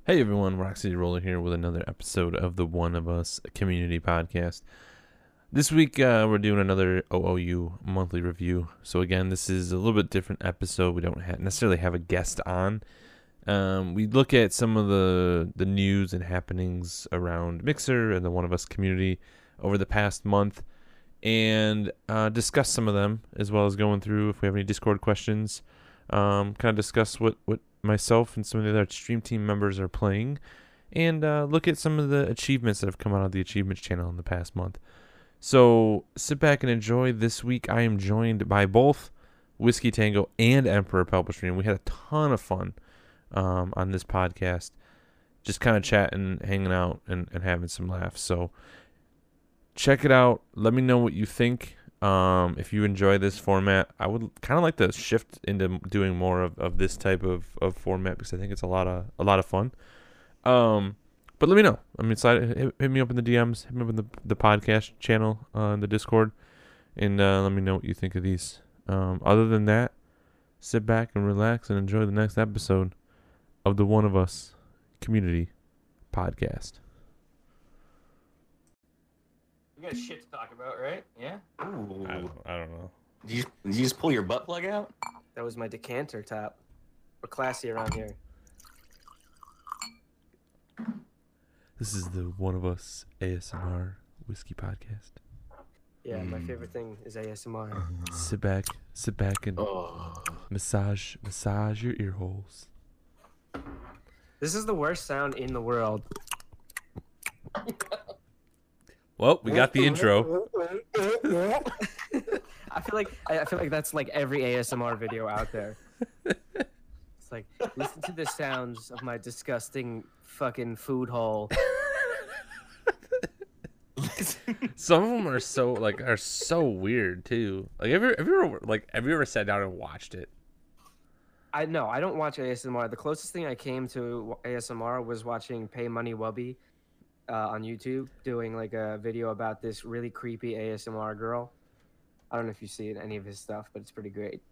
Hey everyone, Roxy Roller here with another episode of the One of Us Community Podcast. This week we're doing another OOU monthly review. So again, this is a little bit different episode. We don't necessarily have a guest on. We look at some of the news and happenings around Mixer and the One of Us community over the past month and discuss some of them, as well as going through if we have any Discord questions. Kind of discuss what myself and some of the other stream team members are playing, and look at some of the achievements that have come out of the achievements channel in the past month. So sit back and enjoy. This week I am joined by both Whiskey Tango and Emperor Palpatine. We had a ton of fun on this podcast, just kind of chatting, hanging out, and having some laughs. So check it out. Let me know what you think. If you enjoy this format, I would kind of like to shift into doing more of this type of format, because I think it's a lot of fun. But let me know. I'm excited. Hit me up in the DMs. Hit me up in the podcast channel on the Discord, and let me know what you think of these. Other than that, sit back and relax and enjoy the next episode of the One of Us Community Podcast. We got shit to talk about, right? Yeah? Ooh. I don't know. Did you just pull your butt plug out? That was my decanter top. We're classy around here. This is the One of Us ASMR Whiskey Podcast. Yeah, my favorite thing is ASMR. Sit back and massage your ear holes. This is the worst sound in the world. Well, we got the intro. I feel like that's like every ASMR video out there. It's like, listen to the sounds of my disgusting fucking food hole. Some of them are so weird too. Like, have you ever sat down and watched it? I don't watch ASMR. The closest thing I came to ASMR was watching Pay Money Wubby on YouTube, doing like a video about this really creepy ASMR girl. I don't know if you've seen any of his stuff, but it's pretty great.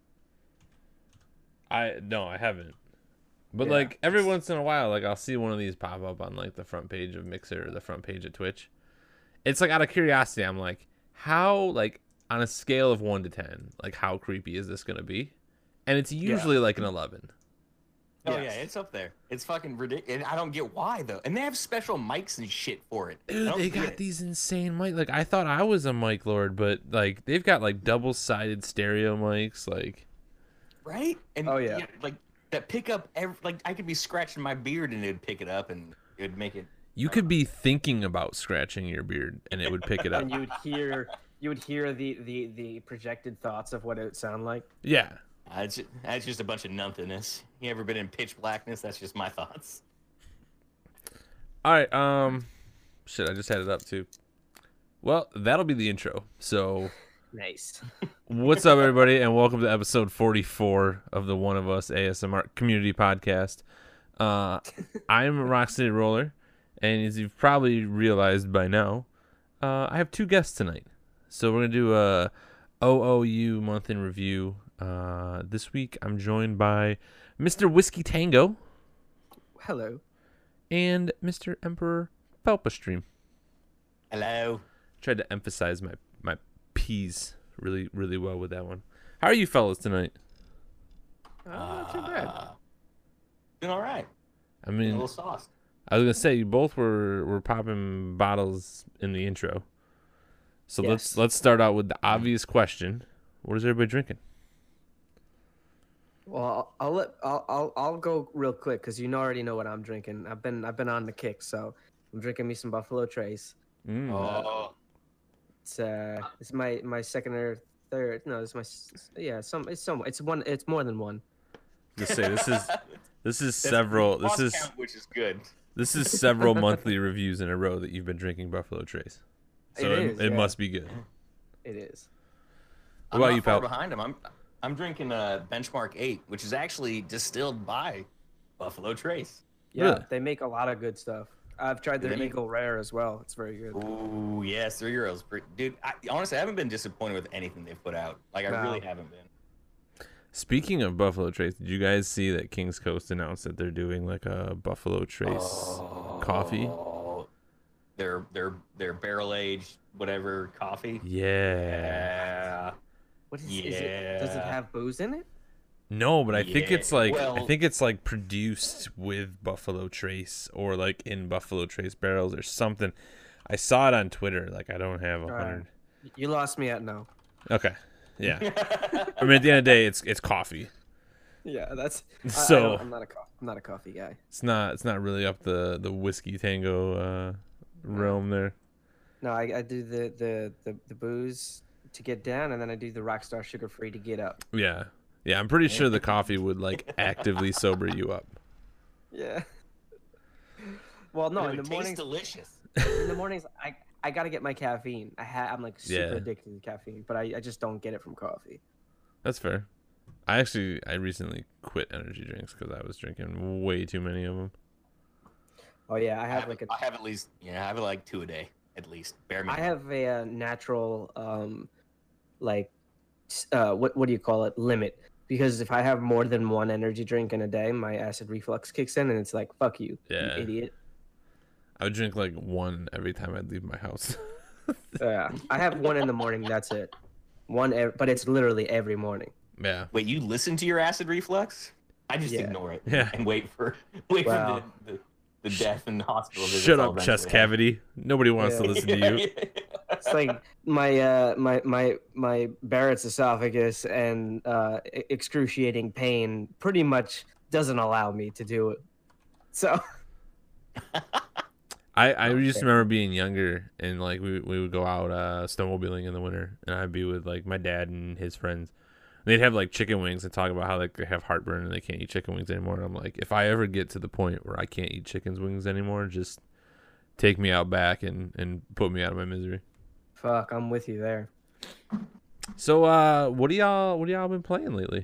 I haven't. But Yeah. like every once in a while, like I'll see one of these pop up on like the front page of Mixer or the front page of Twitch. It's like out of curiosity, I'm like, how, like on a scale of 1 to 10, like how creepy is this gonna be? And it's usually like an 11. Oh Yes. yeah, it's up there. It's fucking ridiculous. And I don't get why though. And they have special mics and shit for it. Dude, they got these insane mics. Like, I thought I was a mic lord, but like they've got like double-sided stereo mics, like. Right? And Oh, yeah. like that pick up like I could be scratching my beard and it'd pick it up and it'd make it. You could be thinking about scratching your beard and it would pick it up. And you would hear the projected thoughts of what it would sound like. Yeah. That's just a bunch of nothingness. You ever been in pitch blackness? That's just my thoughts. All right. Shit, I just had it up too. Well, that'll be the intro. So, Nice. what's up, everybody, and welcome to episode 44 of the One of Us ASMR Community Podcast. I'm Rocksteady Roller, and as you've probably realized by now, I have two guests tonight. So we're gonna do a OOU month in review. This week I'm joined by Mr. Whiskey Tango Hello. and Mr. Emperor Palpatine. Hello. Tried to emphasize my P's really, really well with that one. How are you fellas tonight? Not too bad. Doing all right. I A mean, little sauce. I was gonna say you both were popping bottles in the intro. So Yes. let's start out with the obvious question. What is everybody drinking? Well, I'll go real quick because already know what I'm drinking. I've been on the kick, so I'm drinking me some Buffalo Trace. Oh. It's my second or third. No, it's more than one. Just say this is several Lost count, which is good. this is several monthly reviews in a row that you've been drinking Buffalo Trace. So It is, must be good. It is. What I'm about not you, far Pal? behind him. I'm drinking Benchmark 8, which is actually distilled by Buffalo Trace. Yeah, Really? they make a lot of good stuff. I've tried their They make- Eagle Rare as well. It's very good. Ooh, yes, 3 euros. Dude, honestly, I haven't been disappointed with anything they've put out. Like, I No. really haven't been. Speaking of Buffalo Trace, did you guys see that King's Coast announced that they're doing like a Buffalo Trace coffee? Their barrel aged whatever coffee. Yeah. What is it? Does it have booze in it? No, but I think it's Yeah, like well- I think it's like produced with Buffalo Trace or like in Buffalo Trace barrels or something. I saw it on Twitter. Like I don't have 100. You lost me at no. Okay. Yeah. I mean, at the end of the day, it's coffee. Yeah, that's So- I'm not a coffee guy. It's not really up the whiskey tango realm there. No, I do the booze to get down, and then I do the Rockstar sugar free to get up. Yeah. Yeah, I'm pretty sure the coffee would like actively sober you up. Yeah. Well, no, It in would the taste mornings, delicious. in the mornings, I gotta get my caffeine. I'm like super Yeah. addicted to caffeine, but I just don't get it from coffee. That's fair. I recently quit energy drinks because I was drinking way too many of them. Oh yeah, I I have have, like I have at least I have like 2 a day at least. Bare I minimum. have a natural what do you call it, limit, because if I have more than one energy drink in a day, my acid reflux kicks in, and it's like, fuck you, Yeah. you idiot. I would drink like one every time I'd leave my house. Yeah, I have one in the morning. That's it. But it's literally every morning. Yeah. Wait, you listen to your acid reflux? I just Yeah. ignore it Yeah. and wait for Wow. the death and hospital visits. Shut I'll up, chest eventually have. cavity. Nobody wants to Yeah. listen to you. It's like my Barrett's esophagus and excruciating pain pretty much doesn't allow me to do it. So I just Okay. remember being younger and like we would go out snowmobiling in the winter and I'd be with like my dad and his friends. They'd have like chicken wings and talk about how like they have heartburn and they can't eat chicken wings anymore. And I'm like, if I ever get to the point where I can't eat chicken wings anymore, just take me out back and put me out of my misery. fuck, I'm with you there. So what do y'all been playing lately?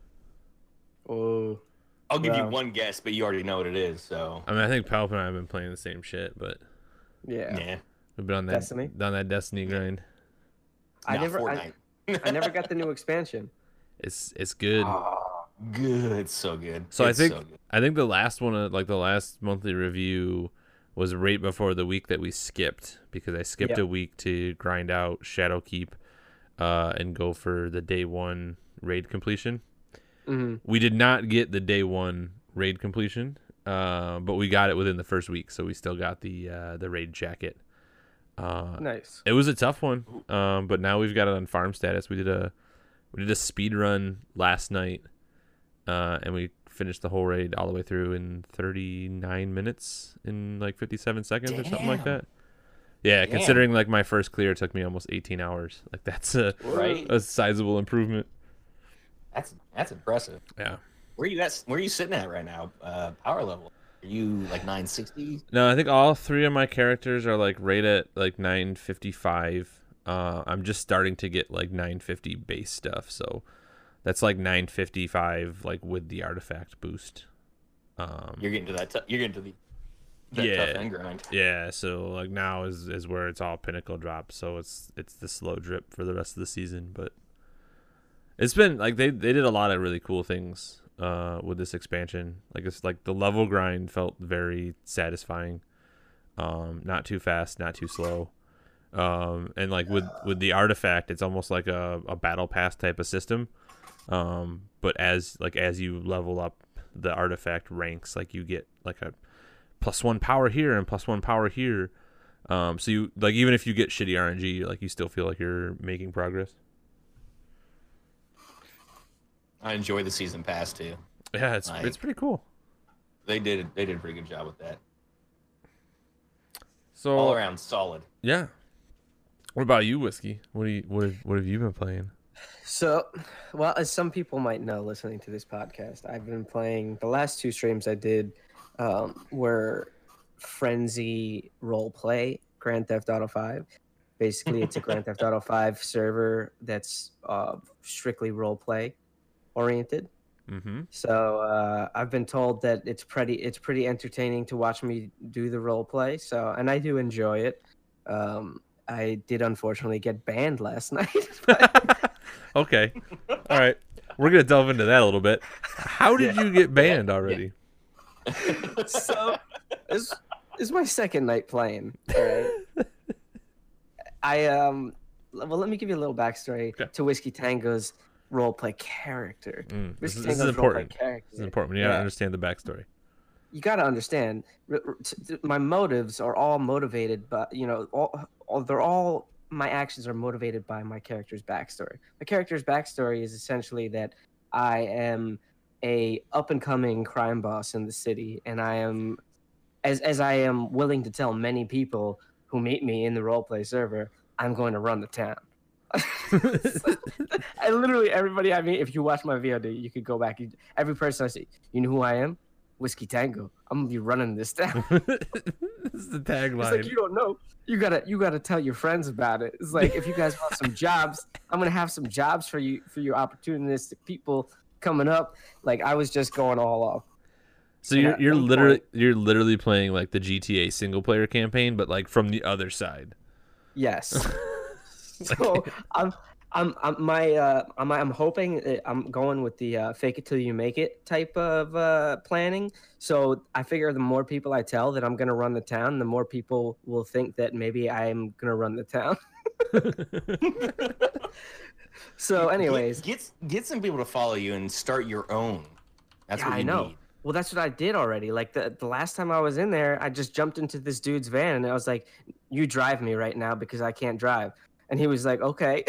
Oh, I'll give you Wow. one guess, but you already know what it is. So I mean, I think Palp and I have been playing the same shit, but yeah. yeah, we've been on that Destiny? Destiny grind. I Not never Fortnite. I never got the new expansion. It's good. Oh, good, so good. So It's I think so good. I think the last one, like the last monthly review, was right before the week that we skipped because I skipped Yep. a week to grind out Shadowkeep, and go for the day one raid completion. Hmm. We did not get the day one raid completion, but we got it within the first week, so we still got the raid jacket. Nice. It was a tough one, but now we've got it on farm status. We did a speed run last night, and we finished the whole raid all the way through in 39 minutes in like 57 seconds or something like Damn. that. Yeah, Damn. considering like my first clear took me almost 18 hours. Like that's Right? a sizable improvement. That's impressive. Yeah. Where you at? Where are you sitting at right now? Power level? Are you like 960? No, I think all three of my characters are like right at like 955. I'm just starting to get like 950 base stuff, so that's like 955 like with the artifact boost. You're getting to that. You're getting to that Yeah. tough end grind. Yeah, so like now is where it's all pinnacle drop, so it's the slow drip for the rest of the season, but it's been like they did a lot of really cool things with this expansion. Like it's like the level grind felt very satisfying. Not too fast, not too slow. And like with the artifact, it's almost like a battle pass type of system. But as you level up, the artifact ranks, like you get like a +1 power here and +1 power here. So you like even if you get shitty RNG, like you still feel like you're making progress. I enjoy the season pass too. Yeah, it's Like- pretty cool. They did a pretty good job with that. So All around solid. yeah. What about you, Whiskey? What have you been playing? So, well, as some people might know listening to this podcast, I've been playing the last two streams I did were Frenzy Roleplay Grand Theft Auto 5. Basically, it's a Grand Theft Auto 5 server that's strictly roleplay oriented. Mm-hmm. So I've been told that it's pretty entertaining to watch me do the roleplay. So, and I do enjoy it. I did unfortunately get banned last night. Okay. All right. We're gonna delve into that a little bit. How did you get banned already? So this is my second night playing. All right. Well, let me give you a little backstory to Whiskey Tango's roleplay character. This Whiskey is Tango's important. character. This is important. You gotta understand the backstory. You gotta understand. My motives are all motivated, but my actions are motivated by my character's backstory. My character's backstory is essentially that I am a up and coming crime boss in the city, and I am, as I am willing to tell many people who meet me in the roleplay server, I'm going to run the town. I literally, everybody I meet, if you watch my VOD, you could go back. Every person I see, you know who I am? Whiskey Tango. I'm gonna be running this town. This is the tagline. It's like, you don't know. You gotta tell your friends about it. It's like, if you guys want some jobs, I'm gonna have some jobs for you opportunistic people coming up. Like, I was just going all off. So you're literally playing like the GTA single player campaign, but like from the other side. Yes. So I'm hoping I'm going with the fake it till you make it type of planning. So I figure the more people I tell that I'm gonna run the town, the more people will think that maybe I'm gonna run the town. So, anyways, get some people to follow you and start your own. That's what you need. Well, that's what I did already. Like the last time I was in there, I just jumped into this dude's van and I was like, "You drive me right now because I can't drive." And he was like, "Okay."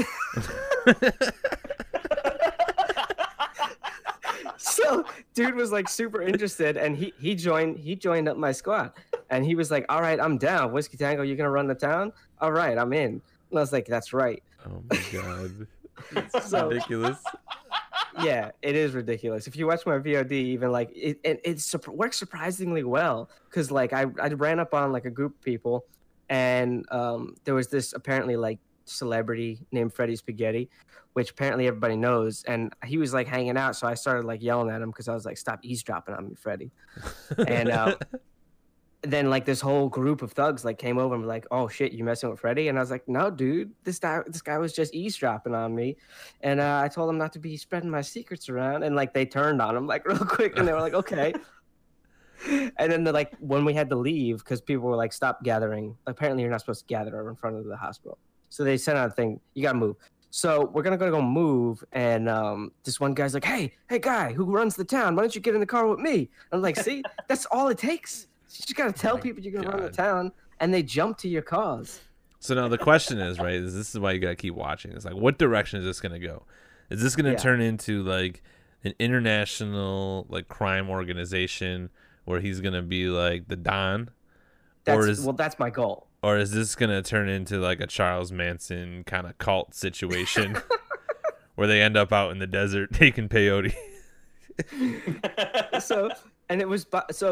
So, dude was like super interested, and he joined up my squad, and he was like, "All right, I'm down. Whiskey Tango, you gonna run the town? All right, I'm in." And I was like, "That's right." Oh my god, it's so ridiculous. Yeah, it is ridiculous. If you watch my VOD, even like it works surprisingly well, because like I ran up on like a group of people, and there was this apparently like celebrity named Freddie Spaghetti, which apparently everybody knows, and he was like hanging out, so I started like yelling at him because I was like, "Stop eavesdropping on me, Freddie." And then like this whole group of thugs like came over and were like, "Oh shit, you messing with Freddie?" And I was like, "No, dude, this guy was just eavesdropping on me," and I told him not to be spreading my secrets around, and like they turned on him like real quick, and they were like, "Okay." And then like when we had to leave because people were like, "Stop gathering." Apparently, you're not supposed to gather in front of the hospital. So they sent out a thing, "You gotta move." So we're gonna go move, and this one guy's like, "Hey, guy, who runs the town? Why don't you get in the car with me?" I'm like, "See, that's all it takes. You just gotta tell people you're gonna run the town, and they jump to your cause." So now the question is, right? This is why you gotta keep watching. It's like, what direction is this gonna go? Is this gonna turn into like an international like crime organization where he's gonna be like the Don? That's my goal. Or is this going to turn into like a Charles Manson kind of cult situation where they end up out in the desert taking peyote? It was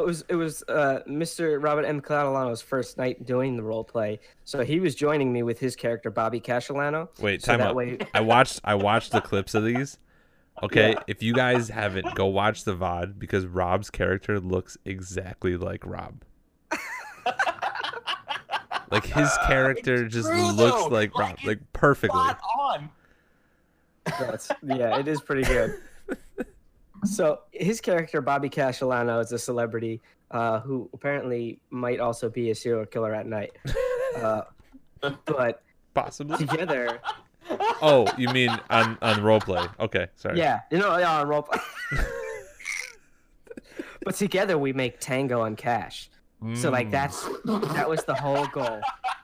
Mr. Robert M. Catalano's first night doing the role play. So he was joining me with his character Bobby Casciolano. Wait, time out. I watched the clips of these. Okay, if you guys haven't, go watch the VOD because Rob's character looks exactly like Rob. Like his character just looks like Rob, like perfectly. Spot on. Yeah, it is pretty good. So his character Bobby Casciolano is a celebrity who apparently might also be a serial killer at night. But possibly together. Oh, you mean on roleplay? Okay, sorry. Yeah, on roleplay. But together we make Tango and Cash. So like that was the whole goal.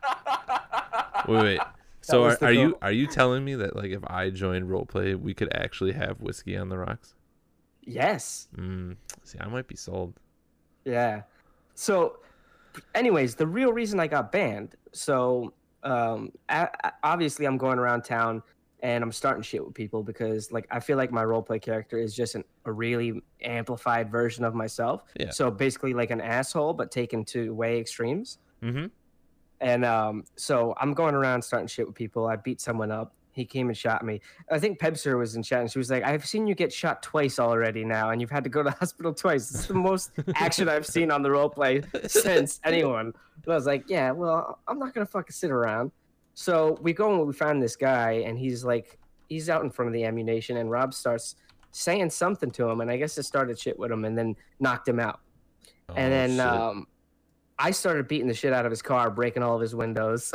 Wait. So are you telling me that like if I joined roleplay, we could actually have whiskey on the rocks? Yes. See, I might be sold. Yeah. So, anyways, the real reason I got banned. So, obviously, I'm going around town and I'm starting shit with people because like I feel like my roleplay character is just a really amplified version of myself. Yeah. So basically like an asshole but taken to way extremes. Mm-hmm. And so I'm going around starting shit with people. I beat someone up. He came and shot me. I think Pebster was in chat and she was like, "I've seen you get shot twice already now and you've had to go to the hospital twice. This is the most action I've seen on the roleplay since anyone." And I was like, "Yeah, well, I'm not gonna fucking sit around." So we go and we find this guy, and he's out in front of the ammunition, and Rob starts saying something to him, and I guess it started shit with him, and then knocked him out. And then shit. I started beating the shit out of his car, breaking all of his windows.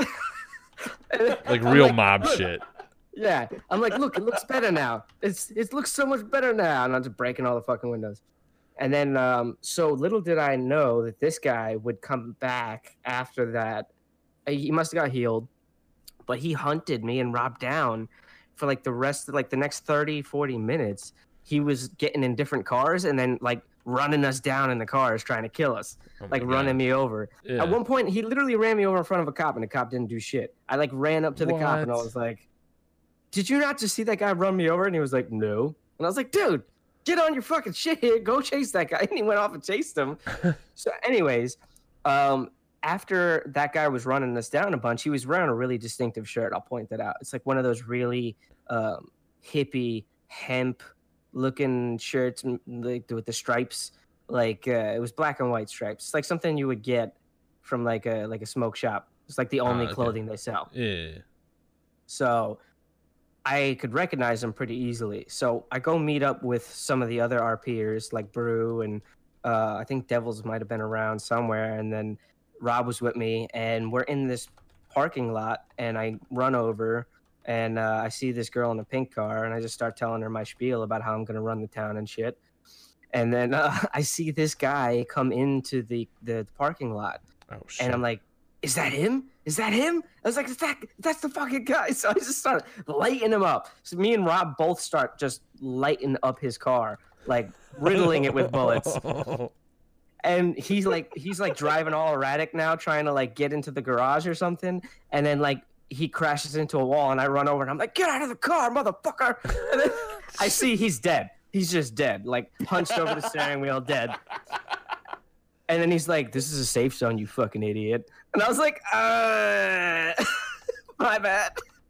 Like I'm real like, mob "Look." shit. Yeah, I'm like, look, it looks better now. It looks so much better now, and I'm just breaking all the fucking windows. And then, so little did I know that this guy would come back after that. He must have got healed, but he hunted me and Rob down for like the rest of like the next 30, 40 minutes. He was getting in different cars and then like running us down in the cars, trying to kill us, Oh my like running God. me over. Yeah. At one point, he literally ran me over in front of a cop, and the cop didn't do shit. I like ran up to the cop and I What? was like, "Did you not just see that guy run me over?" And he was like, "No." And I was like, "Dude, get on your fucking shit here. Go chase that guy." And he went off and chased him. So, anyways, after that guy was running us down a bunch, he was wearing a really distinctive shirt. I'll point that out. It's like one of those really hippie hemp-looking shirts, like with the stripes. Like it was black and white stripes. It's like something you would get from like a smoke shop. It's like the only okay. clothing they sell. Yeah. So I could recognize him pretty easily. So I go meet up with some of the other RPers like Brew and I think Devils might have been around somewhere. And then Rob was with me, and we're in this parking lot, and I run over and I see this girl in a pink car, and I just start telling her my spiel about how I'm going to run the town and shit. And then I see this guy come into the parking lot, Oh shit. and I'm like, "Is that him? Is that him?" I was like, that's the fucking guy." So I just started lighting him up. So me and Rob both start just lighting up his car, like riddling it with bullets. And he's like driving all erratic now, trying to like get into the garage or something. And then like he crashes into a wall, and I run over and I'm like, "Get out of the car, motherfucker!" And then I see he's dead. He's just dead, like punched over the steering wheel, dead. And then he's like, "This is a safe zone, you fucking idiot." And I was like, my bad.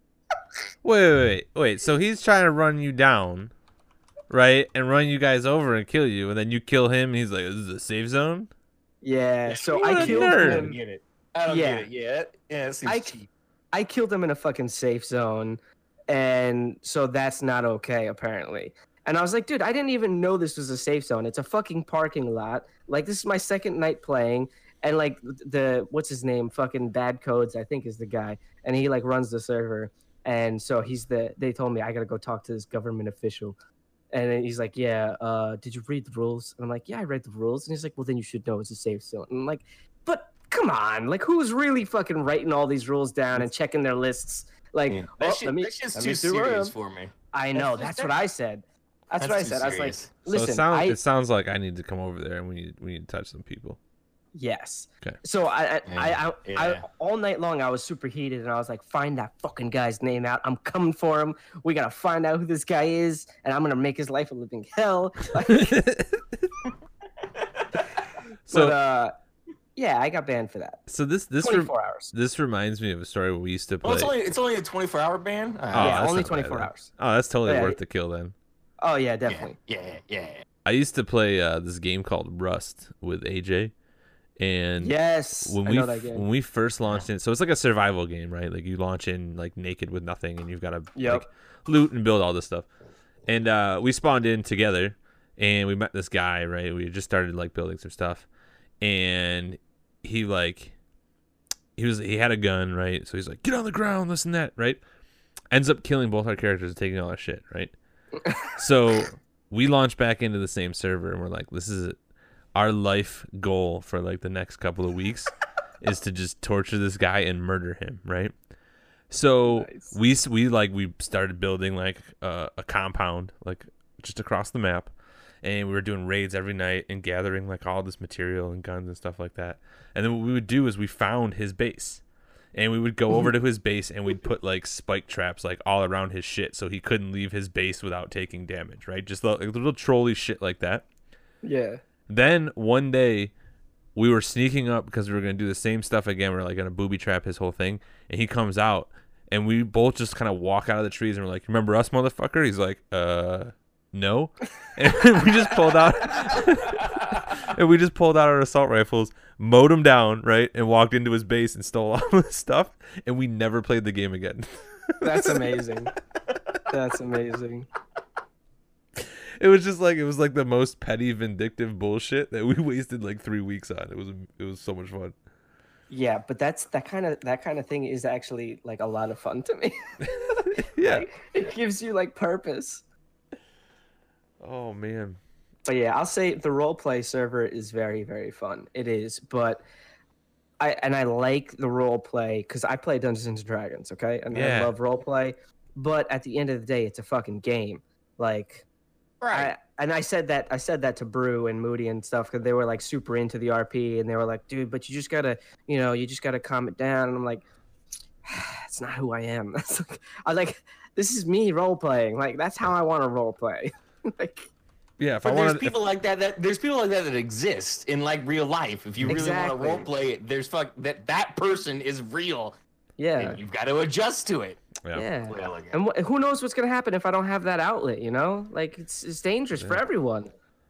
Wait. So he's trying to run you down, right? And run you guys over and kill you, and then you kill him, and he's like, "This is a safe zone?" Yeah, so What I a killed nerd. I don't him. get it. I don't Yeah. get it. Yeah, that seems cheap. I killed him in a fucking safe zone, and so that's not okay, apparently. And I was like, "Dude, I didn't even know this was a safe zone. It's a fucking parking lot. Like, this is my second night playing." And like the what's his name? Fucking Bad Codes, I think is the guy, and he like runs the server. And so they told me I gotta go talk to this government official. And then he's like, "Yeah, did you read the rules?" And I'm like, "Yeah, I read the rules." And he's like, "Well, then you should know it's a safe zone." And I'm like, "But come on, like who's really fucking writing all these rules down and checking their lists?" Like, Yeah. "Oh, That shit's let me too see where I serious am." for me. I know, that's what I said. That's what I too said. I was like, serious. "Listen, So it sounds like I need to come over there, and we need to touch some people. yes." Okay. So I Yeah. all night long I was super heated, and I was like, "Find that fucking guy's name out. I'm coming for him. We gotta find out who this guy is, and I'm gonna make his life a living hell." So But yeah, I got banned for that. so this 24 hours. this reminds me of a story where we used to play. Well, it's only a 24-hour ban. Oh, Yeah, that's only not bad 24 then. hours. Oh, that's totally Yeah. worth the kill then. Oh yeah, definitely. Yeah. I used to play this game called Rust with AJ, and Yes, when I know that game. when we first launched in, so it's like a survival game, right? Like you launch in like naked with nothing, and you've got to Yep. like loot and build all this stuff. And we spawned in together, and we met this guy, right? We just started like building some stuff, and he had a gun, right? So he's like, "Get on the ground, this and that," right? Ends up killing both our characters and taking all our shit, right? So we launch back into the same server, and we're like, "This is our life goal for like the next couple of weeks is to just torture this guy and murder him," right? So Nice. we started building like a compound like just across the map, and we were doing raids every night and gathering like all this material and guns and stuff like that. And then what we would do is we found his base, and we would go over to his base, and we'd put like spike traps like all around his shit so he couldn't leave his base without taking damage, right? Just like little trolly shit like that. Yeah. Then one day we were sneaking up because we were going to do the same stuff again. We're like going to booby trap his whole thing. And he comes out, and we both just kind of walk out of the trees, and we're like, "Remember us, motherfucker?" He's like, no. And we just pulled out our assault rifles, mowed him down, right? And walked into his base and stole all his stuff. And we never played the game again. That's amazing. That's amazing. It was just like it was like the most petty, vindictive bullshit that we wasted like 3 weeks on. It was so much fun. Yeah, but that kind of thing is actually like a lot of fun to me. Yeah. Like, it gives you like purpose. Oh man. But yeah, I'll say the role play server is very, very fun. It is, but I like the role play because I play Dungeons and Dragons, okay, and Yeah. I love role play. But at the end of the day, it's a fucking game. Like, Right. I said that to Brew and Moody and stuff because they were like super into the RP and they were like, dude, but you just gotta calm it down. And I'm like, it's not who I am. That's like, I was like, this is me role playing. Like that's how I want to role play. Like. Yeah, if But I there's wanted people like that. There's people like that exist in like real life. If you really want Exactly. to role play it, there's that person is real. Yeah. And you've got to adjust to it. Yeah. Well, like, And who knows what's gonna happen if I don't have that outlet? You know, like it's dangerous for everyone.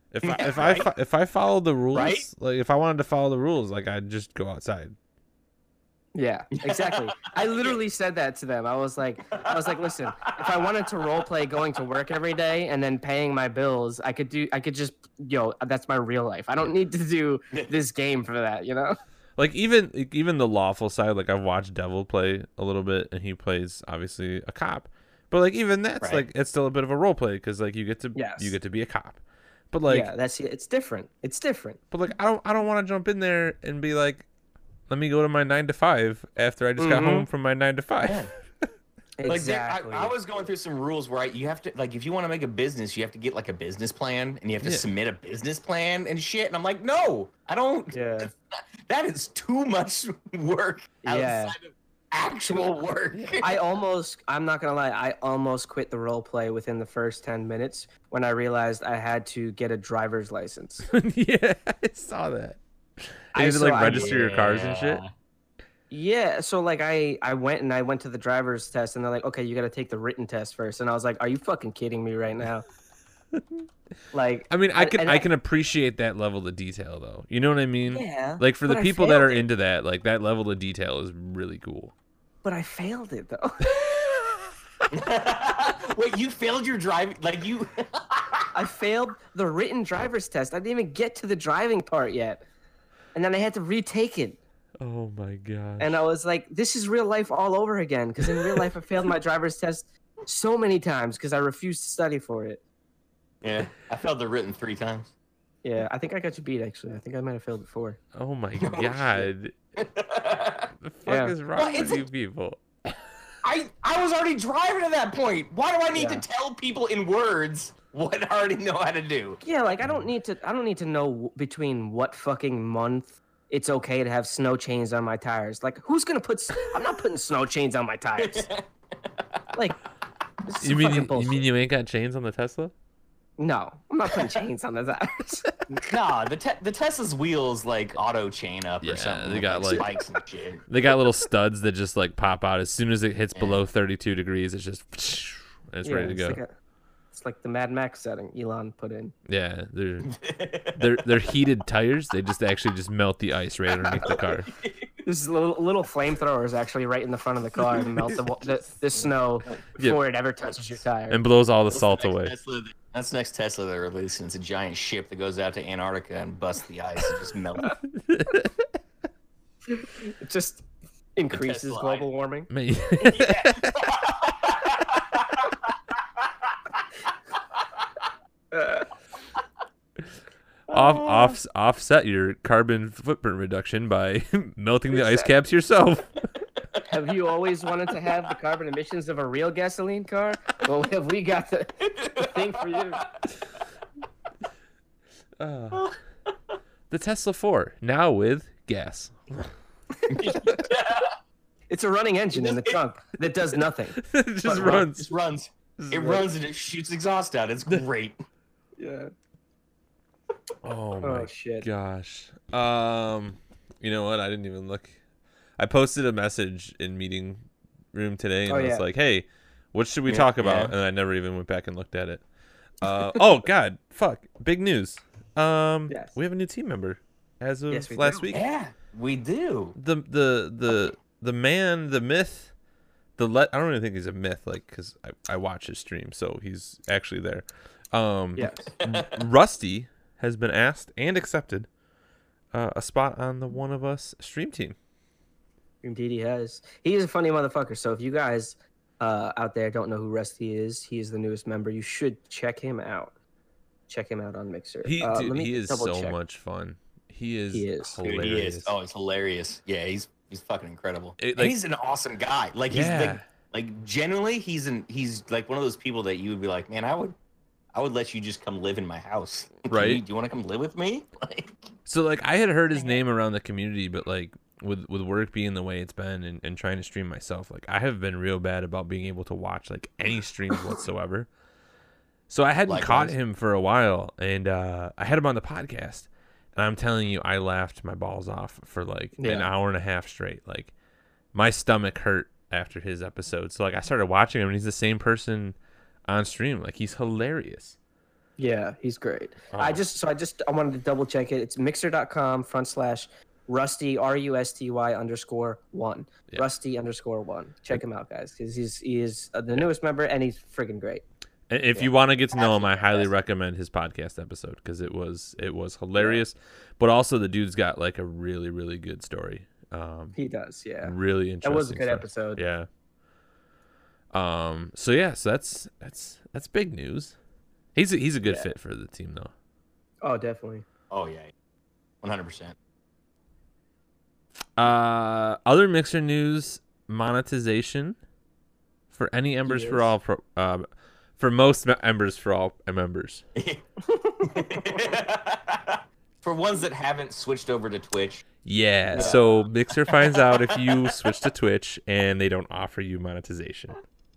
if I followed the rules, Right? like if I wanted to follow the rules, like I'd just go outside. Yeah, exactly. I literally said that to them. I was like, listen, if I wanted to role play going to work every day and then paying my bills, I could just, that's my real life. I don't need to do this game for that, you know? Like even the lawful side, like I've watched Devil play a little bit, and he plays obviously a cop, but like even that's Right. like it's still a bit of a role play because like you get to be a cop, but like Yeah, it's different. It's different. but like I don't want to jump in there and be like, let me go to my 9 to 5 after I just got home from my 9 to 5. Yeah. Like Exactly. I was going through some rules where you have to like if you want to make a business, you have to get like a business plan and you have to Yeah. submit a business plan and shit. And I'm like, no, I don't. Yeah. That is too much work Yeah. outside of actual work. I'm not gonna lie, I almost quit the role play within the first 10 minutes when I realized I had to get a driver's license. Yeah, I saw that. You had to like register your cars and shit. Yeah, so like I went to the driver's test and they're like, okay, you got to take the written test first, and I was like, are you fucking kidding me right now? Like, I mean, I can appreciate that level of detail though. You know what I mean? Yeah. Like for the but I people that are failed it. into that, like that level of detail is really cool. But I failed it though. Wait, you failed your driving? Like you? I failed the written driver's test. I didn't even get to the driving part yet, and then I had to retake it. Oh my god. And I was like, this is real life all over again. Because in real life, I failed my driver's test so many times because I refused to study for it. Yeah, I failed the written 3 times. Yeah, I think I got you beat, actually. I think I might have failed it 4. Oh my god. The fuck Yeah. is wrong Well, with it's you people? I was already driving at that point. Why do I need Yeah. to tell people in words what I already know how to do? Yeah, like I don't need to know between what fucking month it's okay to have snow chains on my tires. Like, who's gonna I'm not putting snow chains on my tires. Like, this is You mean fucking you bullshit. mean you ain't got chains on the Tesla? No, I'm not putting chains on the tires. Nah, the Tesla's wheels like auto chain up Yeah, or something. they with, got, like- spikes and shit. They got little studs that just like pop out as soon as it hits below 32 degrees. It's just and it's ready to go. It's like the Mad Max setting Elon put in. Yeah, they're heated tires. They just actually just melt the ice right underneath the car. This little flamethrowers actually right in the front of the car and melt the snow before it ever touches your tire. And blows all the That's salt the next away. That's the next Tesla they're releasing. It's a giant ship that goes out to Antarctica and busts the ice and just melts. It just increases Tesla. global warming. Man, offset your carbon footprint reduction by melting the ice caps yourself. Have you always wanted to have the carbon emissions of a real gasoline car? Well, have we got the thing for you? The Tesla 4 now with gas. It's a running engine in the trunk that does nothing. It just But runs. It runs. It right. runs and it shoots exhaust out. It's great. Yeah. Oh my shit. gosh. You know what? I didn't even look. I posted a message in meeting room today and Oh, I was yeah. like, "Hey, what should we Yeah, talk about?" yeah. And I never even went back and looked at it. Oh god, fuck. Big news. Yes. We have a new team member as of Yes, we last do. week. Yeah, we do. The man, the myth, I don't even think he's a myth, like, because I watch his stream, so he's actually there. Yes. Rusty has been asked and accepted a spot on the One of Us stream team. Indeed, he has. He is a funny motherfucker. So if you guys out there don't know who Rusty is, he is the newest member. You should check him out. Check him out on Mixer. Dude, he is so check. much fun. He is hilarious. Dude, he is. Oh, it's hilarious. Yeah, he's fucking incredible. Like, and he's an awesome guy. Like he's yeah. like genuinely, he's like one of those people that you would be like, man, I would let you just come live in my house. Right? Do you want to come live with me? So like I had heard his name around the community, but like with work being the way it's been and trying to stream myself, like I have been real bad about being able to watch like any streams whatsoever. So I hadn't caught him for a while, and I had him on the podcast, and I'm telling you, I laughed my balls off for like an hour and a half straight. Like my stomach hurt after his episode. So like I started watching him, and he's the same person on stream. Like he's hilarious. Yeah, he's great. Oh. I wanted to double check it. It's mixer.com/Rusty RUSTY_1. Yeah. Rusty_1. Check him out, guys, because he is the newest member, and he's friggin' great. If you want to get to know him, I highly recommend his podcast episode because it was hilarious, but also the dude's got like a really, really good story. He does, yeah. Really interesting. That was a good stuff. episode. Yeah. So that's big news. He's a good fit for the team though. Oh, definitely. Oh yeah, 100%. Other Mixer news: monetization for any Embers for all. For most Embers for all members. For ones that haven't switched over to Twitch. Yeah. So Mixer finds out if you switch to Twitch and they don't offer you monetization.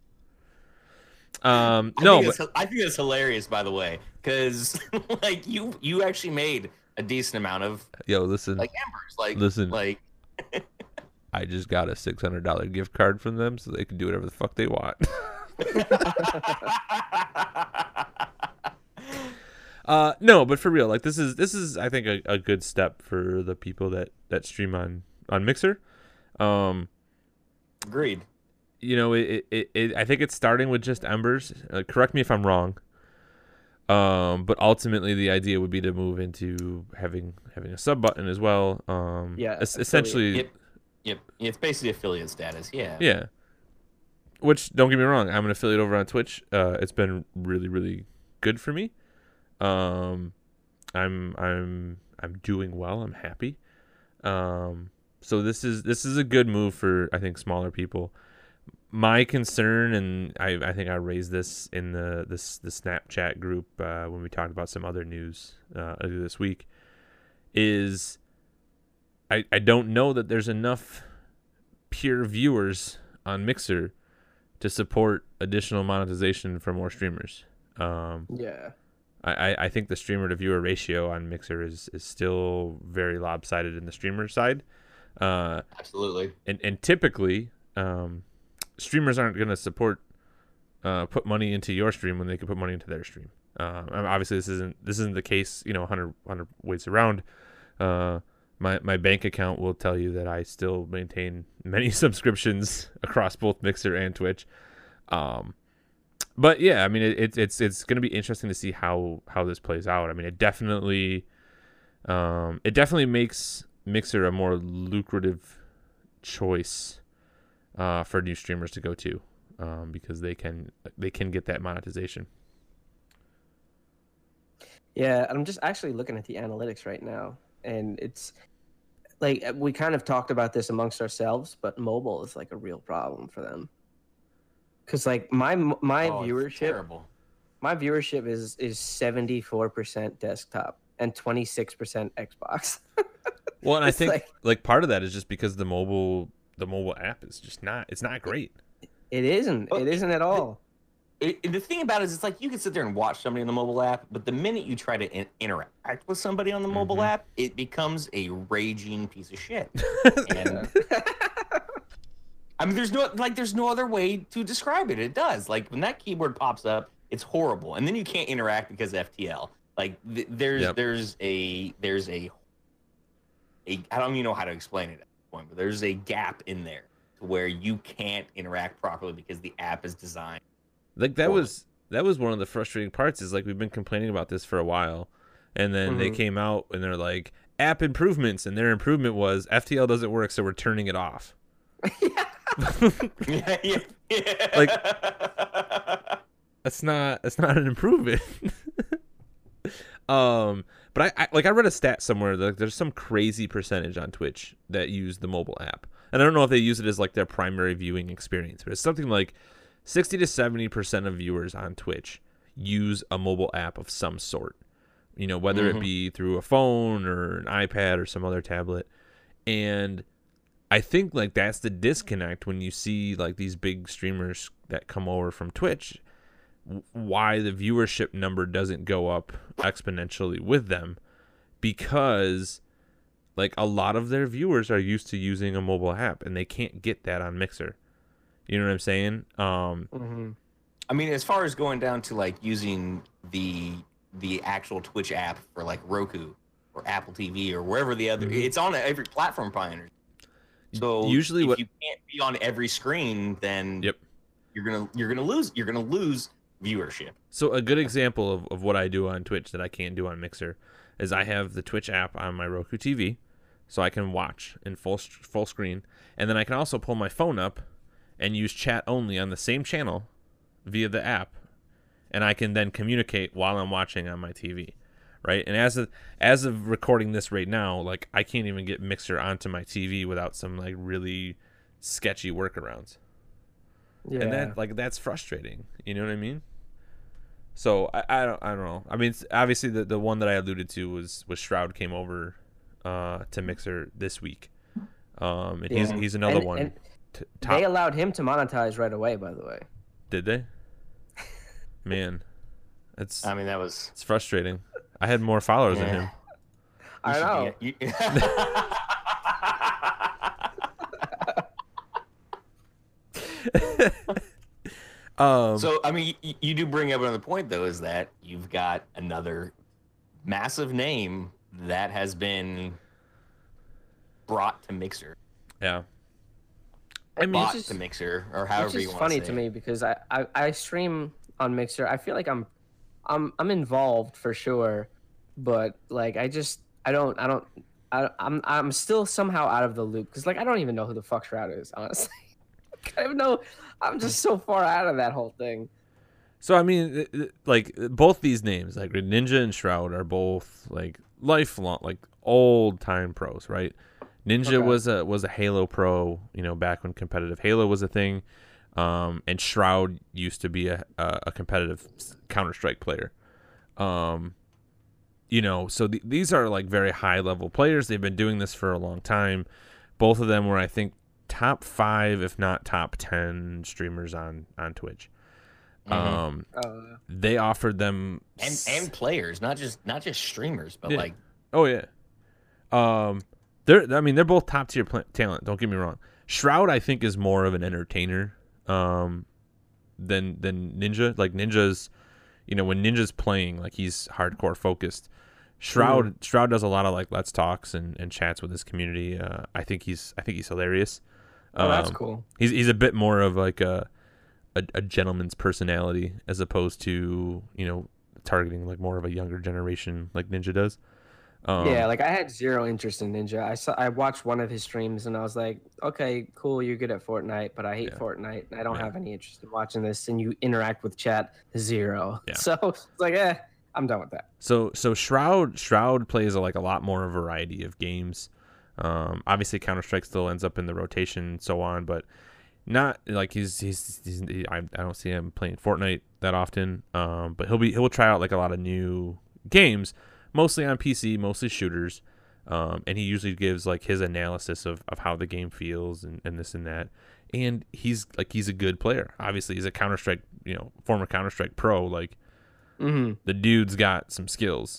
I think that's hilarious, by the way, because like you actually made a decent amount of listen, like Embers, like I just got a $600 gift card from them so they can do whatever the fuck they want. No, but for real, like this is I think a good step for the people that stream on Mixer. Agreed. You know, I think it's starting with just Embers. Correct me if I'm wrong. But ultimately the idea would be to move into having a sub button as well. Essentially. Yep. It's basically affiliate status. Yeah. Yeah. Which, don't get me wrong, I'm an affiliate over on Twitch. It's been really, really good for me. I'm doing well. I'm happy. So this is a good move for, I think, smaller people. My concern, and I think I raised this in the Snapchat group when we talked about some other news this week, is I don't know that there's enough pure viewers on Mixer to support additional monetization for more streamers. I think the streamer to viewer ratio on Mixer is still very lopsided in the streamer side. Absolutely. And typically, streamers aren't going to support put money into your stream when they can put money into their stream. Obviously, this isn't the case. 100 ways around. My bank account will tell you that I still maintain many subscriptions across both Mixer and Twitch. But yeah, I mean, it's going to be interesting to see how this plays out. I mean, it definitely makes Mixer a more lucrative choice for new streamers to go to, because they can get that monetization. Yeah, I'm just actually looking at the analytics right now, and it's like we kind of talked about this amongst ourselves, but mobile is like a real problem for them. Because like my viewership is 74% desktop and 26% Xbox. Well, and I think like part of that is just because the mobile app is just not great. It isn't at all. The thing about it is, it's like you can sit there and watch somebody on the mobile app, but the minute you try to interact with somebody on the mobile app, it becomes a raging piece of shit. And I mean, there's no other way to describe it. It does. Like when that keyboard pops up, it's horrible, and then you can't interact because of FTL. Like there's a I don't even know how to explain it at this point, but there's a gap in there where you can't interact properly because the app is designed. Like that was that was one of the frustrating parts. Is like we've been complaining about this for a while, and then they came out and they're like app improvements, and their improvement was FTL doesn't work, so we're turning it off. Yeah. Like that's not an improvement. But I read a stat somewhere that there's some crazy percentage on Twitch that use the mobile app, and I don't know if they use it as like their primary viewing experience, but it's something like 60 to 70% of viewers on Twitch use a mobile app of some sort. You know, whether it be through a phone or an iPad or some other tablet, and I think like that's the disconnect when you see like these big streamers that come over from Twitch, why the viewership number doesn't go up exponentially with them, because like a lot of their viewers are used to using a mobile app and they can't get that on Mixer. You know what I'm saying? I mean, as far as going down to like using the actual Twitch app for like Roku or Apple TV or wherever the other, it's on every platform Pioneer. So usually if what you can't be on every screen, then Yep. you're gonna lose viewership. So a good example of what I do on Twitch that I can't do on Mixer is I have the Twitch app on my Roku TV, so I can watch in full screen, and then I can also pull my phone up and use chat only on the same channel via the app, and I can then communicate while I'm watching on my TV, right? And as of recording this right now, like I can't even get Mixer onto my TV without some like really sketchy workarounds. Yeah. And that's frustrating. You know what I mean? So I don't know. I mean, obviously the one that I alluded to was Shroud came over to Mixer this week, and he's another one. And they allowed him to monetize right away. By the way, did they? Man, it's frustrating. I had more followers than him. I know. So I mean, you do bring up another point though, is that you've got another massive name that has been brought to Mixer. Yeah. I mean, brought to Mixer, or however you want to say. Which is funny to me because I stream on Mixer. I feel like I'm involved for sure, but like I'm still somehow out of the loop because like I don't even know who the fuck Shroud is, honestly. I don't know. I'm just so far out of that whole thing. So I mean, like both these names, like Ninja and Shroud, are both like lifelong, like old time pros, right? Ninja was a Halo pro, you know, back when competitive Halo was a thing, and Shroud used to be a competitive Counter-Strike player. You know, so these are like very high level players. They've been doing this for a long time. Both of them were, I think, top 5, if not top 10 streamers on Twitch. They offered them and players, not just streamers, but like they're both top tier talent. Don't get me wrong. Shroud, I think, is more of an entertainer than Ninja. Like Ninja's, you know, when Ninja's playing, like he's hardcore focused. Shroud does a lot of like let's talks and chats with his community. I think he's hilarious. Oh, that's cool. He's a bit more of like a gentleman's personality as opposed to, you know, targeting like more of a younger generation like Ninja does. Yeah, like I had zero interest in Ninja. I watched one of his streams and I was like, okay, cool, you're good at Fortnite, but I hate Fortnite. I don't have any interest in watching this. And you interact with chat, zero. Yeah. So it's like, I'm done with that. So Shroud plays a lot more variety of games. Obviously Counter-Strike still ends up in the rotation and so on, but not like I don't see him playing Fortnite that often. But he'll try out like a lot of new games, mostly on PC, mostly shooters. And he usually gives like his analysis of how the game feels and this and that. And he's a good player. Obviously he's a Counter-Strike, you know, former Counter-Strike pro. Like the dude's got some skills.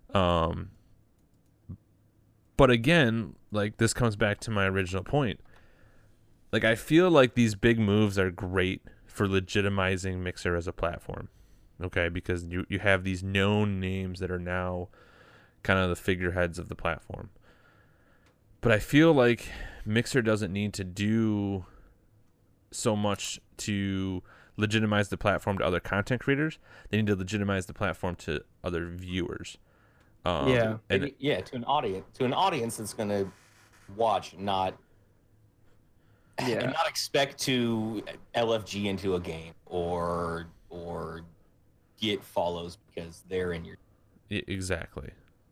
But again, like this comes back to my original point. Like I feel like these big moves are great for legitimizing Mixer as a platform. Okay, because you have these known names that are now kind of the figureheads of the platform. But I feel like Mixer doesn't need to do so much to legitimize the platform to other content creators. They need to legitimize the platform to other viewers. Yeah. And To an audience that's gonna watch, not Yeah. and not expect to LFG into a game or get follows because they're in your. exactly.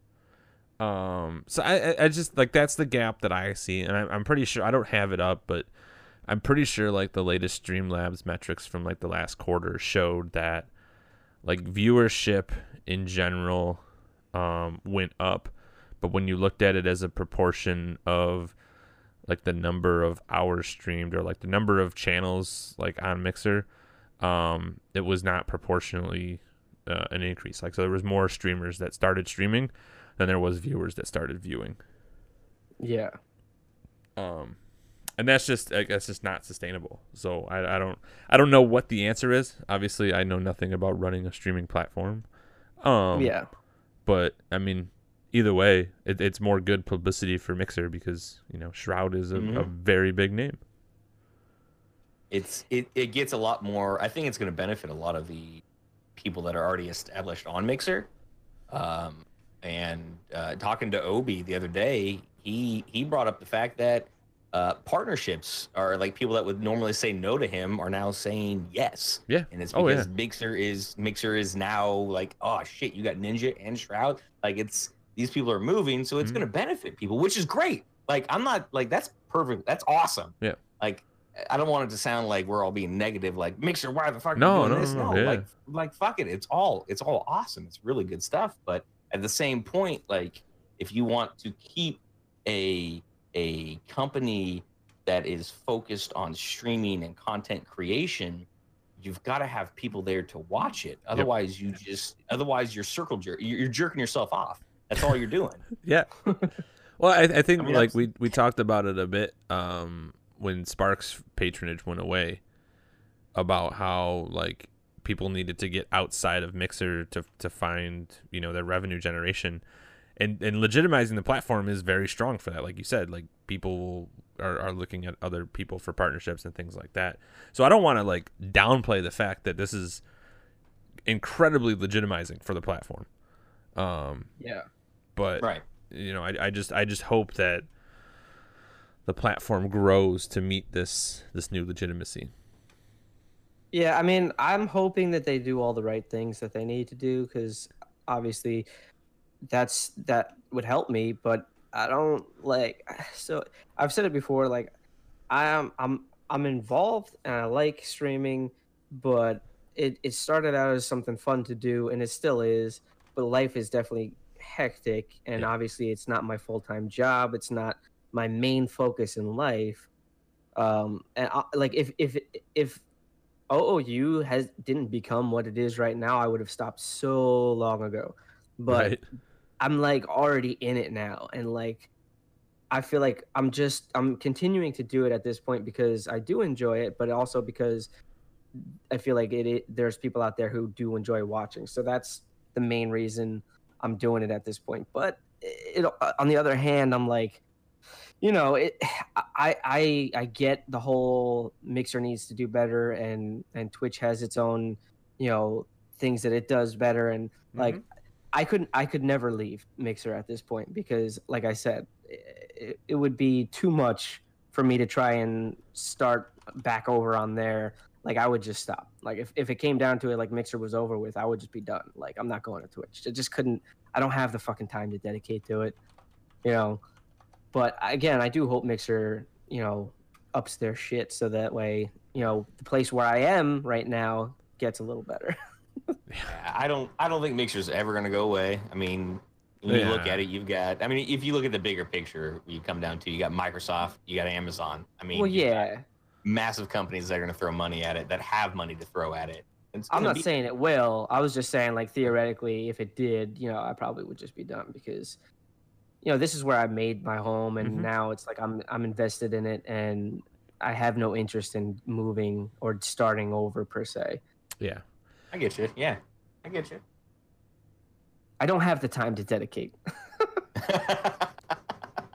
So I just like that's the gap that I see, and I'm pretty sure I don't have it up, but I'm pretty sure like the latest Streamlabs metrics from like the last quarter showed that like viewership in general went up, but when you looked at it as a proportion of like the number of hours streamed or like the number of channels like on Mixer, it was not proportionally an increase. Like so there was more streamers that started streaming than there was viewers that started viewing. Yeah. And that's just not sustainable. So I don't know what the answer is. Obviously, I know nothing about running a streaming platform. Yeah. But I mean, either way, it's more good publicity for Mixer because Shroud is a very big name. It gets a lot more. I think it's going to benefit a lot of the people that are already established on Mixer. And talking to Obi the other day, he brought up the fact that partnerships are like people that would normally say no to him are now saying yes. Yeah. And it's because Mixer is now like, oh shit, you got Ninja and Shroud. Like these people are moving, so it's going to benefit people, which is great. Like I'm not like that's perfect. That's awesome. Yeah. Like I don't want it to sound like we're all being negative. Like Mixer, why the fuck are you doing this? No, yeah. like fuck it. It's all awesome. It's really good stuff. But at the same point, like if you want to keep a company that is focused on streaming and content creation, you've got to have people there to watch it. Otherwise, you're circle jerk. You're jerking yourself off. That's all you're doing. Yeah. Well, I think like we talked about it a bit when Sparks patronage went away about how like people needed to get outside of Mixer to find their revenue generation, and legitimizing the platform is very strong for that. Like you said, like people are looking at other people for partnerships and things like that. So I don't want to like downplay the fact that this is incredibly legitimizing for the platform. Yeah. But right. I just hope that the platform grows to meet this new legitimacy. Yeah, I mean, I'm hoping that they do all the right things that they need to do, because obviously that would help me, but I don't like. So I've said it before, like I'm involved and I like streaming, but it started out as something fun to do, and it still is, but life is definitely hectic, and obviously it's not my full-time job. It's not my main focus in life. And like if OOU didn't become what it is right now, I would have stopped so long ago. But right. I'm like already in it now, and like I feel like I'm continuing to do it at this point because I do enjoy it, but also because I feel like there's people out there who do enjoy watching. So that's the main reason I'm doing it at this point. But on the other hand, I'm like, I get the whole Mixer needs to do better, and Twitch has its own, things that it does better, and like I could never leave Mixer at this point because, like I said, it would be too much for me to try and start back over on there. Like I would just stop. Like if it came down to it, like Mixer was over with, I would just be done. Like I'm not going to Twitch. I just couldn't. I don't have the fucking time to dedicate to it, But again, I do hope Mixer, ups their shit so that way, the place where I am right now gets a little better. Yeah, I don't think Mixer's ever gonna go away. I mean, when you look at it, if you look at the bigger picture, you come down to you got Microsoft, you got Amazon. I mean, well, yeah, massive companies that are gonna throw money at it, that have money to throw at it. I'm not saying it will. I was just saying, like, theoretically, if it did, I probably would just be done because, this is where I made my home, and now it's like I'm invested in it, and I have no interest in moving or starting over per se. Yeah, I get you. Yeah, I get you. I don't have the time to dedicate.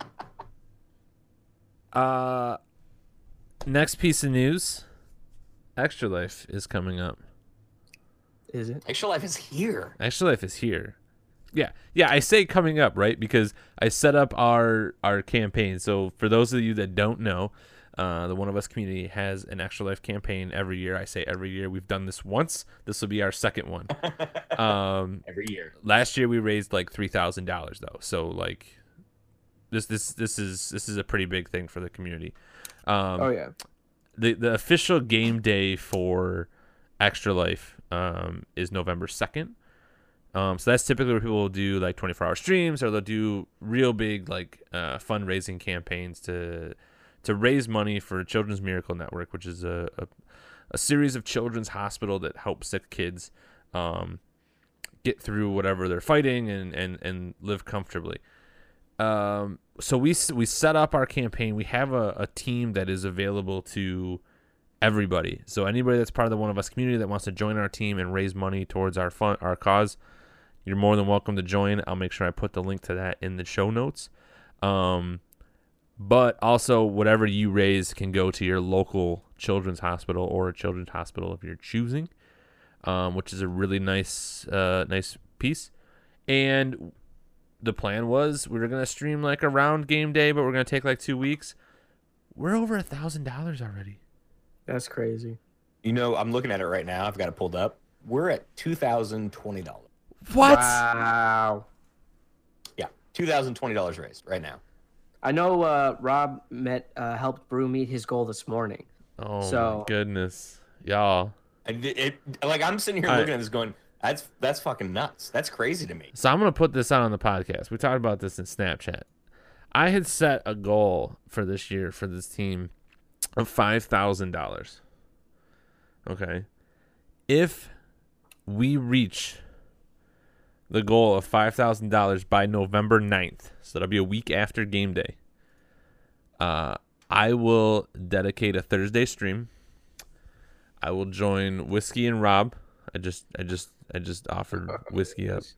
Next piece of news. Extra Life is coming up. Is it? Extra Life is here. Extra Life is here. Yeah. I say coming up, right? Because I set up our campaign. So for those of you that don't know, the One of Us community has an Extra Life campaign every year. I say every year. We've done this once. This will be our second one. Every year. Last year we raised like $3,000 though. So like this is a pretty big thing for the community. Oh yeah. The official game day for Extra Life is November 2nd. So that's typically where people will do like 24-hour streams, or they'll do real big like fundraising campaigns to raise money for Children's Miracle Network, which is a series of children's hospital that helps sick kids get through whatever they're fighting and live comfortably. So we set up our campaign. We have a team that is available to everybody. So anybody that's part of the One of Us community that wants to join our team and raise money towards our cause, you're more than welcome to join. I'll make sure I put the link to that in the show notes. But also whatever you raise can go to your local children's hospital or a children's hospital if you're choosing, which is a really nice piece. And the plan was we were going to stream like around game day, but we're going to take like 2 weeks. We're over $1,000 already. That's crazy. You know, I'm looking at it right now. I've got it pulled up. We're at $2,020. What? Wow. Yeah, $2,020 raised right now. I know Rob helped Brew meet his goal this morning. Oh So- my goodness, y'all. Like I'm sitting here looking at this going, that's fucking nuts. That's crazy to me. So I'm gonna put this out on the podcast. We talked about this in Snapchat. I had set a goal for this year for this team of $5,000. Okay, if we reach the goal of $5,000 by November 9th, so that'll be a week after game day, I will dedicate a Thursday stream. I will join Whiskey and Rob. I just offered Whiskey up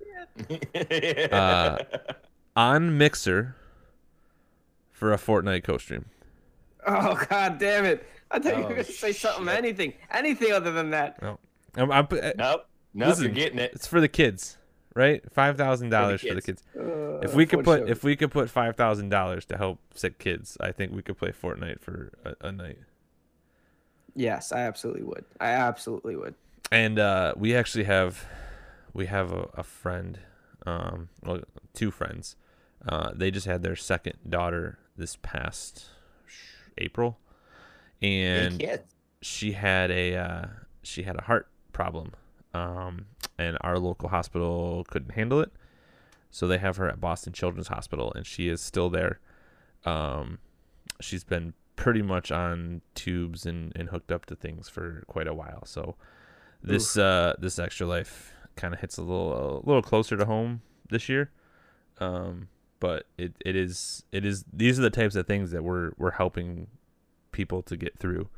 on Mixer for a Fortnite co-stream. Oh god damn it! I thought you were Oh, gonna say something, shit. anything other than that. No, Nope, Listen, you're getting it. it's for the kids, right? $5,000 for the kids. If we could put $5,000 to help sick kids, I think we could play Fortnite for a night. Yes, I absolutely would. And we actually have a friend, well, two friends. They just had their second daughter this past April, and Hey, kids. she had a heart problem, and our local hospital couldn't handle it, so they have her at Boston Children's Hospital, and she is still there. She's been pretty much on tubes and hooked up to things for quite a while. So this Extra Life kind of hits a little closer to home this year. But it is these are the types of things that we're helping people to get through.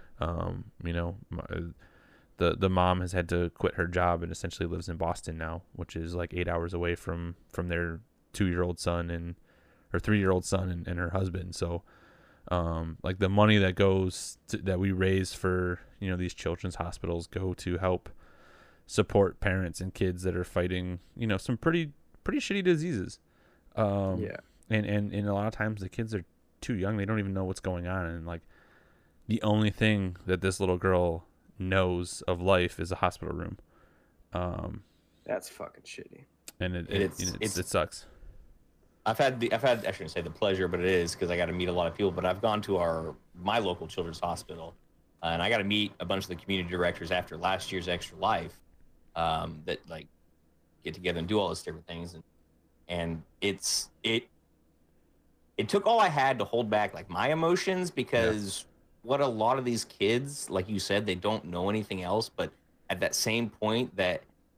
The mom has had to quit her job and essentially lives in Boston now, which is like 8 hours away from their 2-year-old son and her 3-year-old son and her husband. So like the money that we raise for these children's hospitals go to help support parents and kids that are fighting some pretty shitty diseases. Yeah. And a lot of times the kids are too young, they don't even know what's going on, and like the only thing that this little girl knows of life is a hospital room. That's fucking shitty. And it sucks. I shouldn't say the pleasure, but it is because I got to meet a lot of people. But I've gone to my local children's hospital, and I got to meet a bunch of the community directors after last year's Extra Life, that like get together and do all those different things, and it took all I had to hold back like my emotions, because what a lot of these kids, like you said, they don't know anything else, but at that same point that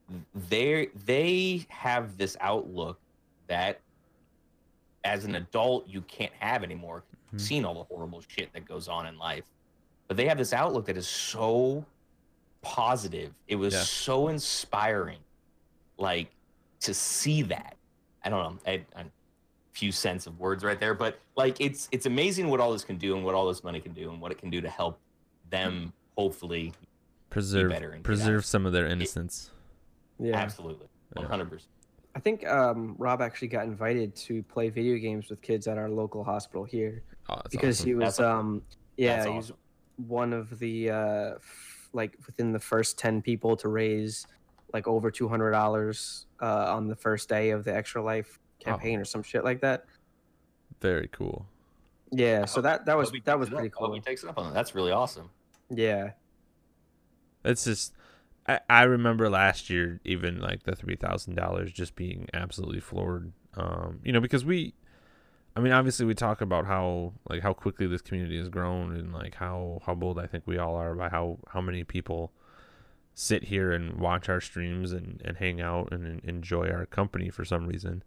they have this outlook that as an adult you can't have anymore. You've seen all the horrible shit that goes on in life, but they have this outlook that is so positive. It was so inspiring, like, to see that. I don't know, a few cents of words right there, but like it's amazing what all this can do and what all this money can do and what it can do to help them hopefully Preserve better and get preserve out. some of their innocence. Yeah. Absolutely, 100%. I think Rob actually got invited to play video games with kids at our local hospital here Oh, that's because awesome. he was That's he was awesome. one of the like within the first 10 people to raise like over $200 on the first day of the Extra Life campaign or some shit like that. Very cool. Yeah, so that was Hobie that was takes it pretty up. cool. Hobie takes it up on it. That's really awesome. Yeah. It's just I remember last year even like the $3,000 just being absolutely floored. You know, because obviously we talk about how quickly this community has grown and like how bold I think we all are by how many people sit here and watch our streams and hang out and enjoy our company for some reason.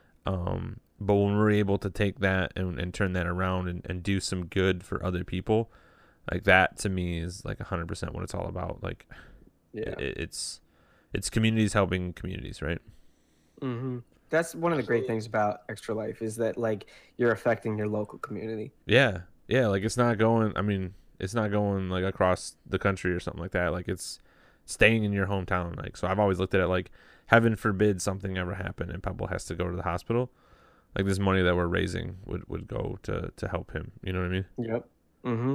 But when we're able to take that and turn that around and do some good for other people, like that to me is like 100% what it's all about. Like, Yeah. it's communities helping communities, right? Mm-hmm. That's one of the great things about Extra Life is that like you're affecting your local community. Yeah. Like it's not going like across the country or something like that. Like it's staying in your hometown. Like, so I've always looked at it like, heaven forbid something ever happen and Pebble has to go to the hospital. Like this money that we're raising would go to help him. You know what I mean? Yep. Mm-hmm.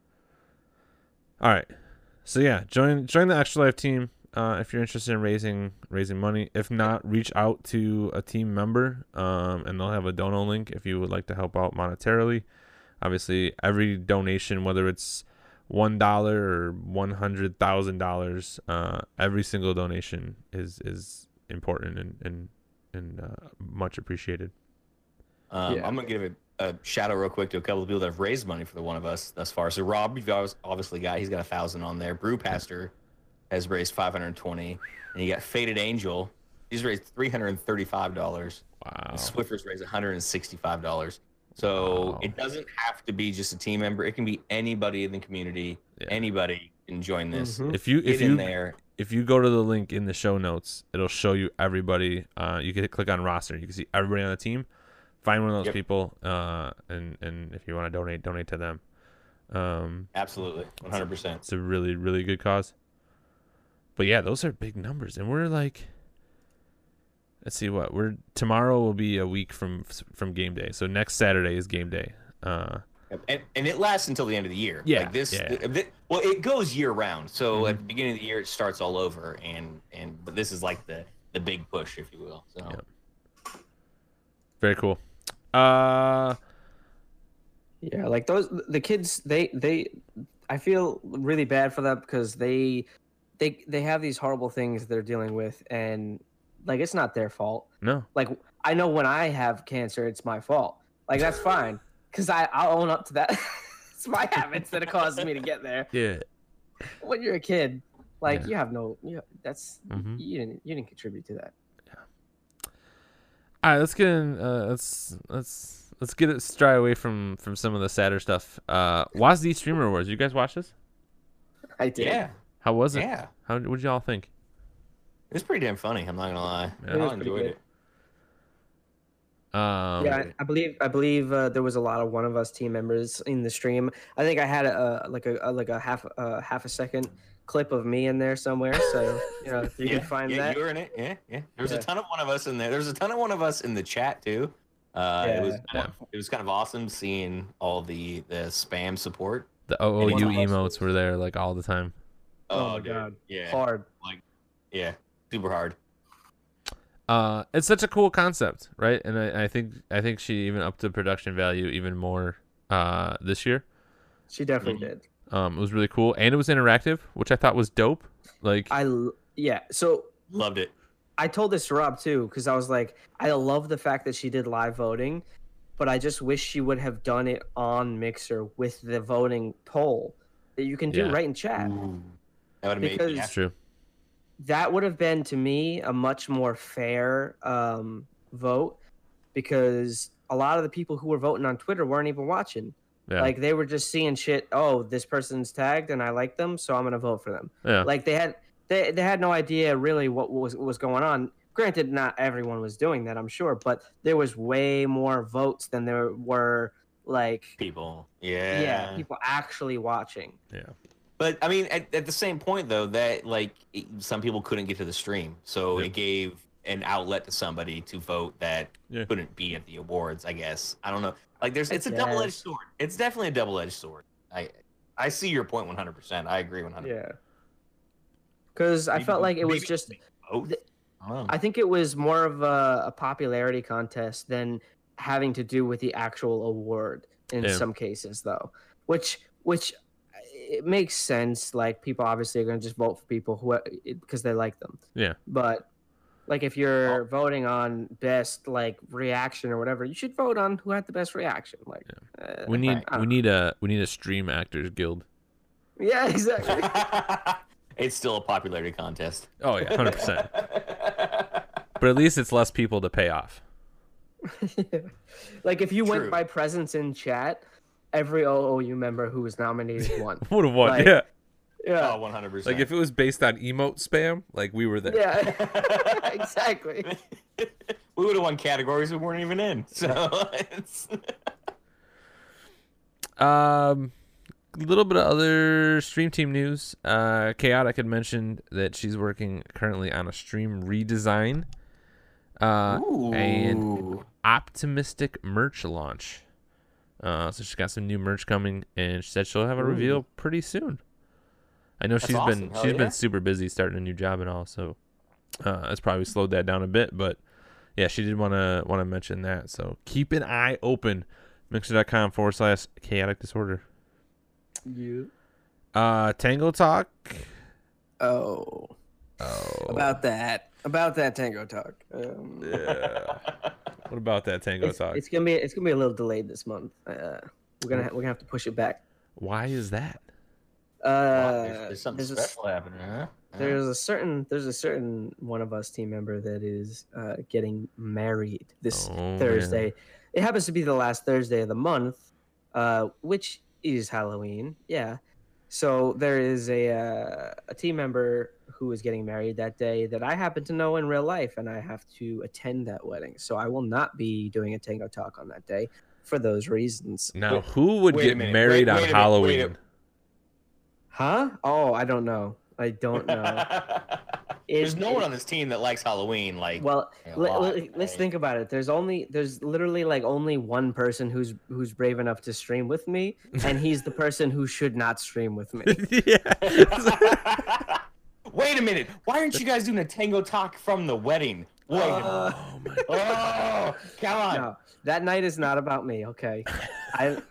All right. So yeah, join the Extra Life team if you're interested in raising money. If not, reach out to a team member, and they'll have a dono link if you would like to help out monetarily. Obviously, every donation, whether it's $1 or $100,000, every single donation is important and much appreciated. I'm gonna give a shout out real quick to a couple of people that have raised money for the one of us thus far. So Rob, you've obviously he's got 1,000 on there. Brewpaster has raised 520, and you got Faded Angel. He's raised $335. Wow. And Swiffer's raised $165. So Wow. it doesn't have to be just a team member. It can be anybody in the community. Yeah. Anybody can join this. Mm-hmm. If you go to the link in the show notes, it'll show you everybody. You can click on roster. You can see everybody on the team. Find one of those people, and if you want to donate to them. Absolutely, 100%. It's a really, really good cause. But yeah, those are big numbers, and we're like, let's see tomorrow will be a week from game day. So next Saturday is game day. And it lasts until the end of the year. Yeah. Like this. Yeah. Well, it goes year round. So at the beginning of the year, it starts all over, but this is like the big push, if you will. So. Yep. Very cool. Yeah, like the kids, I feel really bad for them because they have these horrible things they're dealing with, and like it's not their fault. No. Like I know when I have cancer, it's my fault. Like that's fine because I'll own up to that. It's my habits that have caused me to get there. Yeah. When you're a kid, like Yeah. you didn't contribute to that. All right, let's get in. Let's get it stray away from some of the sadder stuff. WASD Streamer Awards. You guys watch this? I did. Yeah. How was it? Yeah. What'd y'all think? It was pretty damn funny. I'm not gonna lie. Yeah. I enjoyed it. Yeah, I believe there was a lot of One of Us team members in the stream. I think I had a half a second clip of me in there somewhere, so if you can find that. You were in it. Yeah. There was a ton of One of Us in there. There was a ton of One of Us in the chat too. It was kind of awesome seeing all the spam support. The OOU emotes were there like all the time. Oh my god. Yeah. Hard. Yeah. Super hard. It's such a cool concept, right? And I think she even upped the production value even more this year. She definitely did. It was really cool, and it was interactive, which I thought was dope. So loved it. I told this to Rob too because I was like, I love the fact that she did live voting, but I just wish she would have done it on Mixer with the voting poll that you can do right in chat. Ooh. That would have made That's true. That would have been to me a much more fair vote because a lot of the people who were voting on Twitter weren't even watching. Yeah. Like they were just seeing shit. Oh, this person's tagged and I like them, so I'm gonna vote for them. Yeah. Like they had no idea really what was going on. Granted, not everyone was doing that, I'm sure, but there was way more votes than there were like people. Yeah, people actually watching. Yeah. But I mean, at the same point though, that like some people couldn't get to the stream, so it gave an outlet to somebody to vote that couldn't be at the awards. I guess I don't know. Like, it's a double-edged sword. It's definitely a double-edged sword. I see your point 100%. I agree 100%. Yeah. Because I felt like it was just. I think it was more of a popularity contest than having to do with the actual award in some cases, though. Which it makes sense. Like, people obviously are going to just vote for people because they like them. Yeah. But like, if you're voting on best like reaction or whatever, you should vote on who had the best reaction. Like, we need a stream actors guild. Yeah, exactly. It's still a popularity contest. Oh yeah, 100%. But at least it's less people to pay off. Like, if you went by presence in chat, every OOU member who was nominated won. Would have won, like, yeah. Yeah. Oh, 100%. Like, if it was based on emote spam, like, we were there. Yeah, exactly. We would have won categories we weren't even in. So it's a little bit of other stream team news. Chaotic had mentioned that she's working currently on a stream redesign. And optimistic merch launch. So she's got some new merch coming, and she said she'll have a reveal pretty soon. I know she's been super busy starting a new job and all, so it's probably slowed that down a bit. But yeah, she did want to mention that. So keep an eye open. Mixer.com/chaotic disorder. You. Tango Talk. Oh. About that Tango Talk. Yeah. What about that Tango Talk? It's gonna be a little delayed this month. We're gonna have to push it back. Why is that? There's something special happening, huh? There's a certain one of us team member that is getting married this Thursday. Man. It happens to be the last Thursday of the month, which is Halloween. Yeah. So there is a team member who is getting married that day that I happen to know in real life, and I have to attend that wedding. So I will not be doing a Tango Talk on that day for those reasons. Now, who would get married on Halloween? Huh? Oh, I don't know. I don't know. There's no one on this team that likes Halloween. Like, well, let's think about it. There's literally like only one person who's brave enough to stream with me, and he's the person who should not stream with me. Yeah. Wait a minute. Why aren't you guys doing a Tango Talk from the wedding? Wait a minute. Oh, come on. No, that night is not about me. Okay. I'm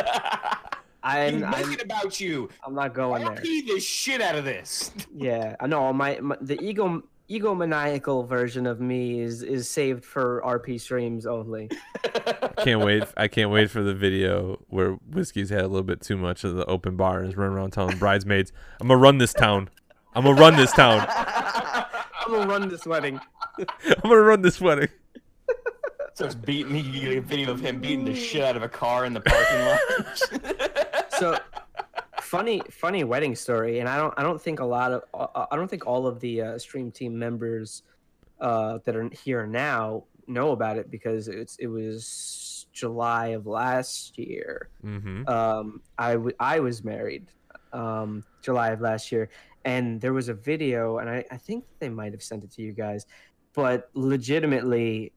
making about you. I'm not going there. RP the shit out of this. Yeah, I know. The egomaniacal version of me is saved for RP streams only. I can't wait for the video where Whiskey's had a little bit too much of the open bar and is running around telling bridesmaids, "I'm gonna run this town. I'm gonna run this town. I'm gonna run this wedding. I'm gonna run this wedding." Starts beating. You get a video of him beating the shit out of a car in the parking lot. So funny wedding story, and I don't think all of the stream team members that are here now know about it because it was July of last year. Mm-hmm. I was married July of last year, and there was a video, and I think they might have sent it to you guys, but legitimately,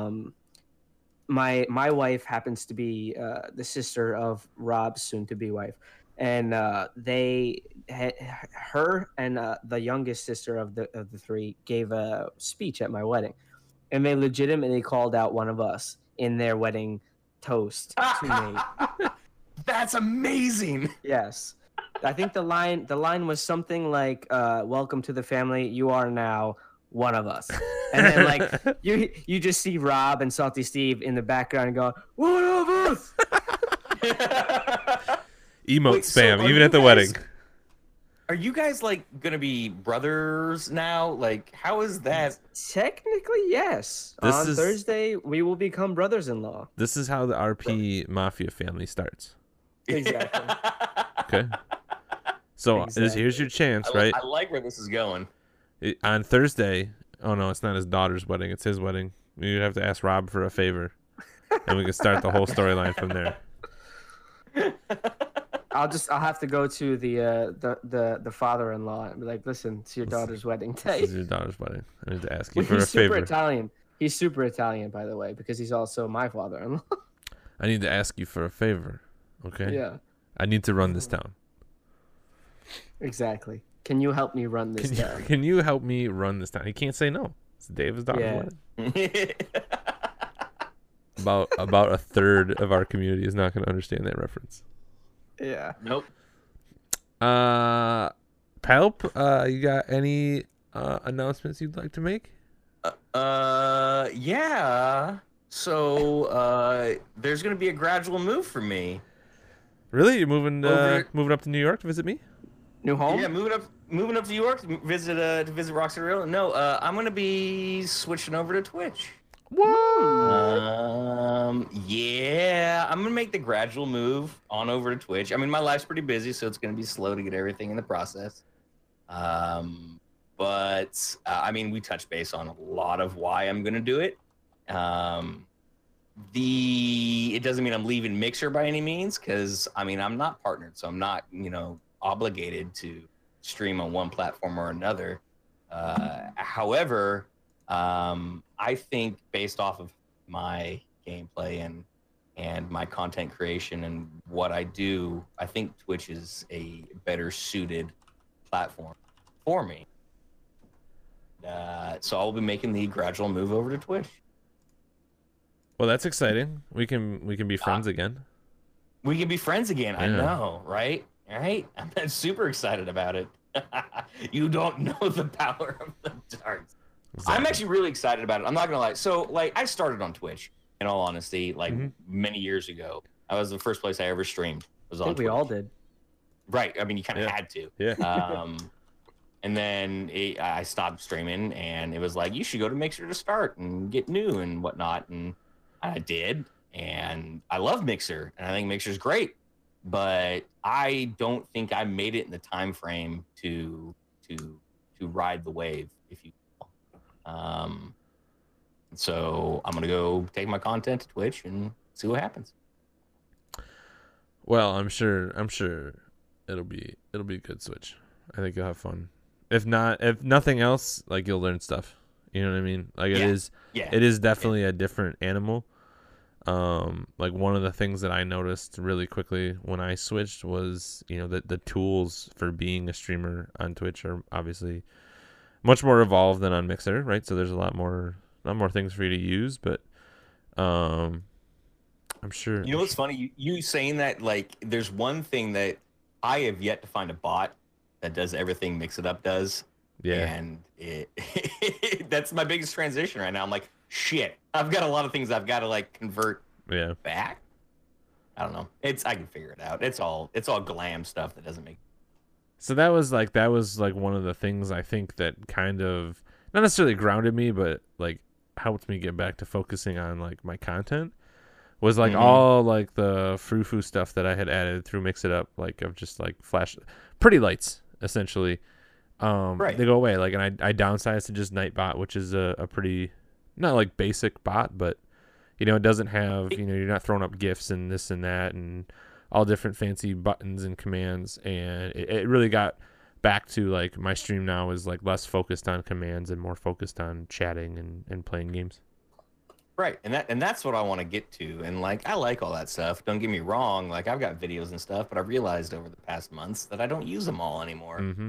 my wife happens to be the sister of Rob's soon-to-be wife, and her and the youngest sister of the three gave a speech at my wedding, and they legitimately called out one of us in their wedding toast to me. That's amazing. Yes. I think the line was something like "Welcome to the family. You are now one of us." And then like you just see Rob and Salty Steve in the background and go, "One of us." Emote spam, even at the wedding. Are you guys like gonna be brothers now? Like, how is that? Technically, yes. On Thursday, we will become brothers-in-law. This is how the RP Mafia family starts. Exactly. Okay. So here's your chance, right? I like where this is going. On Thursday, oh no, it's not his daughter's wedding, it's his wedding. You'd have to ask Rob for a favor, and we can start the whole storyline from there. I'll have to go to the father-in-law and be like, listen, it's your daughter's wedding This day. is your daughter's wedding. I need to ask you Well, for a he's super favor. Italian. He's super Italian, by the way, because he's also my father-in-law. I need to ask you for a favor. Okay. Yeah, I need to run this down. exactly. Can you help me run this down? Can you help me run this down? He can't say no. It's the day of his daughter's Yeah. wedding. About a third of our community is not going to understand that reference. Yeah. Nope. Palp, you got any announcements you'd like to make? Yeah. So, there's gonna be a gradual move for me. Really? You're moving Over- moving up to New York to visit me? New home? Yeah, moving up to New York to visit Rockstar Real. No, I'm gonna be switching over to Twitch. Yeah, I'm gonna make the gradual move on over to Twitch. I mean, my life's pretty busy, so it's gonna be slow to get everything in the process. But I mean, we touched base on a lot of why I'm gonna do it. It doesn't mean I'm leaving Mixer by any means, because I mean, I'm not partnered, so I'm not, obligated to stream on one platform or another. However, I think based off of my gameplay and my content creation and what I do, I think Twitch is a better suited platform for me. So I'll be making the gradual move over to Twitch. Well, that's exciting. We can be friends again. We can be friends again. I Yeah. know, right? Right? I'm super excited about it. You don't know the power of the darts. Exactly. I'm actually really excited about it. I'm not gonna lie. So, like, I started on Twitch. In all honesty, like many years ago, I was the first place I ever streamed. Was I on think Twitch. we all did. Right. I mean, you kind of Yeah. had to. Yeah. And then I stopped streaming, and it was like, you should go to Mixer to start and get new and whatnot. And I did, and I love Mixer, and I think Mixer's great. But I don't think I made it in the time frame to ride the wave, if you will. So I'm gonna go take my content to Twitch and see what happens. Well, I'm sure it'll be a good Switch. I think you'll have fun. If nothing else, like, you'll learn stuff. You know what I mean? Like, Yeah. it is definitely a different animal. Like, one of the things that I noticed really quickly when I switched was, that the tools for being a streamer on Twitch are obviously much more evolved than on Mixer, right? So there's a lot more things for you to use, but I'm sure. You know what's funny? You saying that, like, there's one thing that I have yet to find a bot that does everything Mix It Up does. Yeah. And that's my biggest transition right now. I'm like, shit, I've got a lot of things I've got to, like, convert Yeah. back. I don't know. I can figure it out. It's all glam stuff that doesn't make. So that was like one of the things I think that kind of not necessarily grounded me, but like helped me get back to focusing on like my content. Was like all like the frou-frou stuff that I had added through Mix It Up, like of just like flash pretty lights essentially. Right. They go away. Like, and I downsized to just Nightbot, which is a pretty not like basic bot, but it doesn't have you're not throwing up GIFs and this and that and all different fancy buttons and commands, and it really got back to like my stream now is like less focused on commands and more focused on chatting and playing games. Right, and that's what I want to get to, and like I like all that stuff. Don't get me wrong, like I've got videos and stuff, but I've realized over the past months that I don't use them all anymore. Mm-hmm.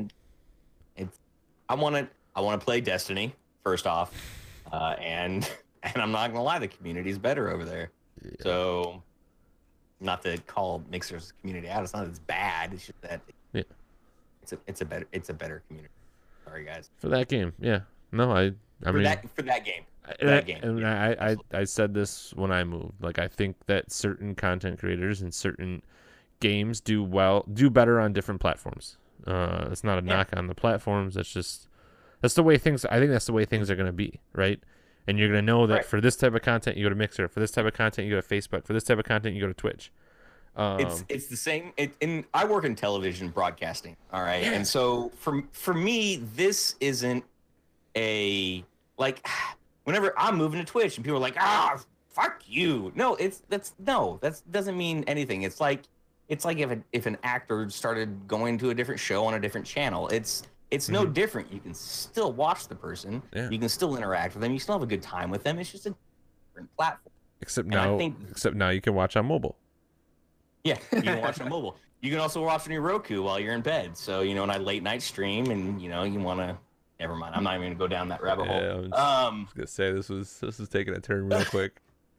I want to play Destiny first off, and I'm not gonna lie, the community's better over there. Yeah. So, not to call Mixer's community out, it's not that it's bad. It's just that it's a better community. Sorry guys. For that game, yeah. No, I mean for that game. And I said this when I moved. Like, I think that certain content creators and certain games do better on different platforms. It's not a knock on the platforms. That's the way things. I think that's the way things are going to be, right? And you're going to know that for this type of content, you go to Mixer. For this type of content, you go to Facebook. For this type of content, you go to Twitch. It's the same. I work in television broadcasting. All right, and so for me, this isn't a like. Whenever I'm moving to Twitch and people are like, fuck you. No, that doesn't mean anything. It's like it's like if an actor started going to a different show on a different channel. It's no different. You can still watch the person. Yeah. You can still interact with them. You still have a good time with them. It's just a different platform. Except And I now, think- except now you can watch on mobile. Yeah, you can watch on mobile. You can also watch on your Roku while you're in bed. So, when I late night stream and, you want to, never mind. I'm not even going to go down that rabbit Yeah, hole. I was gonna say this was taking a turn real quick.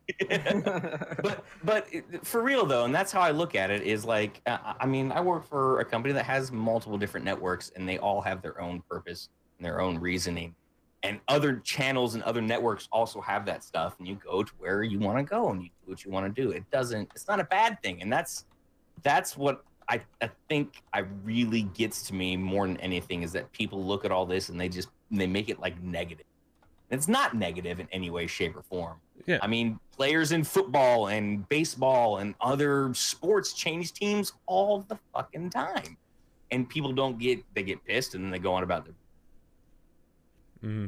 but for real though, and that's how I look at it is like, I work for a company that has multiple different networks and they all have their own purpose and their own reasoning. And other channels and other networks also have that stuff, and you go to where you want to go and you do what you want to do. It's not a bad thing. And that's what I think really gets to me more than anything is that people look at all this and they make it like negative. It's not negative in any way, shape, or form. Yeah. I mean, players in football and baseball and other sports change teams all the fucking time. And people they get pissed and then they go on about their. Mm-hmm.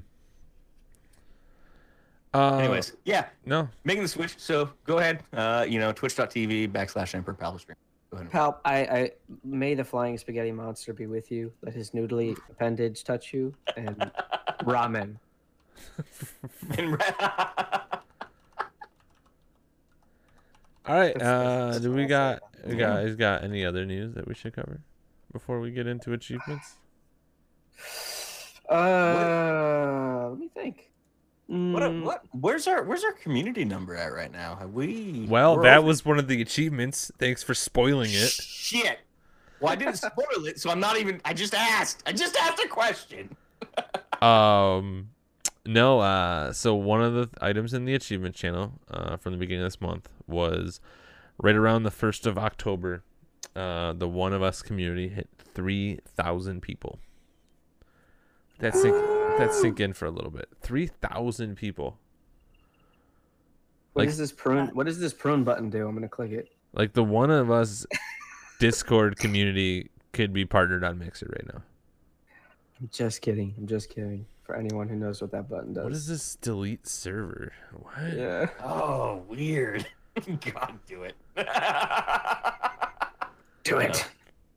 Anyways, yeah, No. making the switch. So go ahead, twitch.tv/Emperor Palestream. Go ahead. Pal, I may the flying spaghetti monster be with you. Let his noodly appendage touch you, and ramen. All right. That's Do we all got I you guys got any other news that we should cover before we get into achievements? Let me think. Where's our community number at right now? Well, that was one of the achievements. Thanks for spoiling it. Shit. Well, I didn't spoil it, so I'm not even. I just asked a question. No. So one of the items in the achievement channel from the beginning of this month was right around the 1st of October. The One of Us community hit 3,000 people. That sink in for a little bit. 3,000 people. What does this prune button do? I'm gonna click it. Like the One of Us Discord community could be partnered on Mixer right now. I'm just kidding. For anyone who knows what that button does. What is this delete server? What? Yeah. Oh, weird. God, do it. Do it.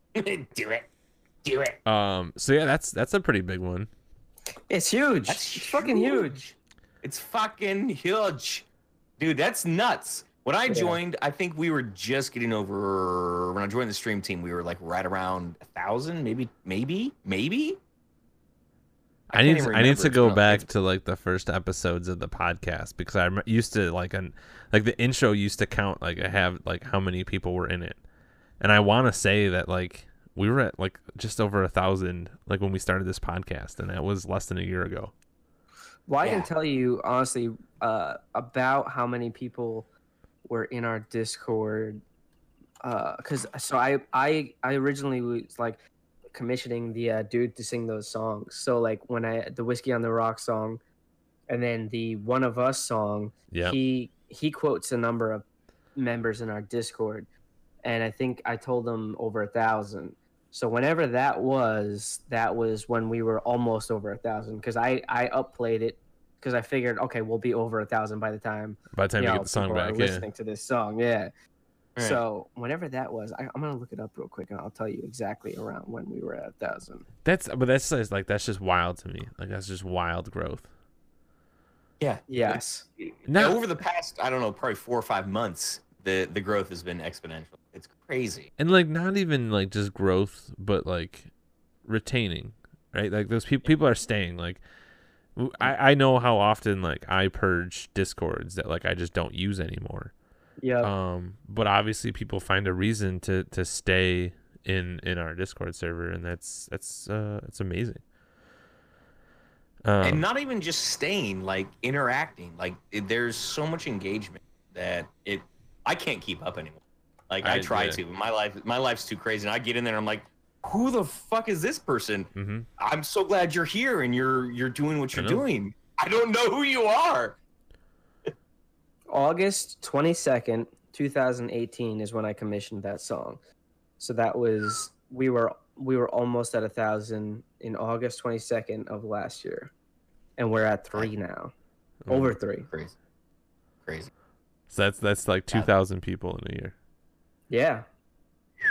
Do it. So yeah, that's a pretty big one. It's huge. That's It's fucking huge. It's fucking huge. Dude, that's nuts. When I joined, I think we were just getting over. When I joined the stream team, we were like right around 1,000, maybe. I need to go back to like the first episodes of the podcast because I used to like the intro used to count like I have like how many people were in it, and I want to say that like we were at like just over 1,000 like when we started this podcast, and that was less than a year ago. Well, I can tell you honestly about how many people were in our Discord. Because I originally was like commissioning the dude to sing those songs. So like when the Whiskey on the Rock song, and then the One of Us song, he quotes a number of members in our Discord, and I think I told them over 1,000. So whenever that was when we were almost over 1,000, because I upplayed it because I figured, okay, we'll be over 1,000 by the time you get the song back. Listening to this song, yeah. Right. So whenever that was, I'm gonna look it up real quick, and I'll tell you exactly around when we were at 1,000. That's just wild to me. Like that's just wild growth. Yeah. Yes. No. Over the past, I don't know, probably 4 or 5 months, the growth has been exponential. It's crazy. And like not even like just growth, but like retaining, right? Like those people are staying. Like I know how often like I purge Discords that like I just don't use anymore. Yeah. But obviously people find a reason to stay in our Discord server, and that's it's amazing. And not even just staying, like interacting. Like there's so much engagement that I can't keep up anymore. Like I try to. My life's too crazy, and I get in there and I'm like, who the fuck is this person? Mm-hmm. I'm so glad you're here and you're doing what you're doing. I don't know who you are. August 22nd, 2018 is when I commissioned that song. So that was we were almost at 1,000 in August 22nd of last year, and we're at 3 now, over 3. Crazy. So that's like 2,000 people in a year. Yeah.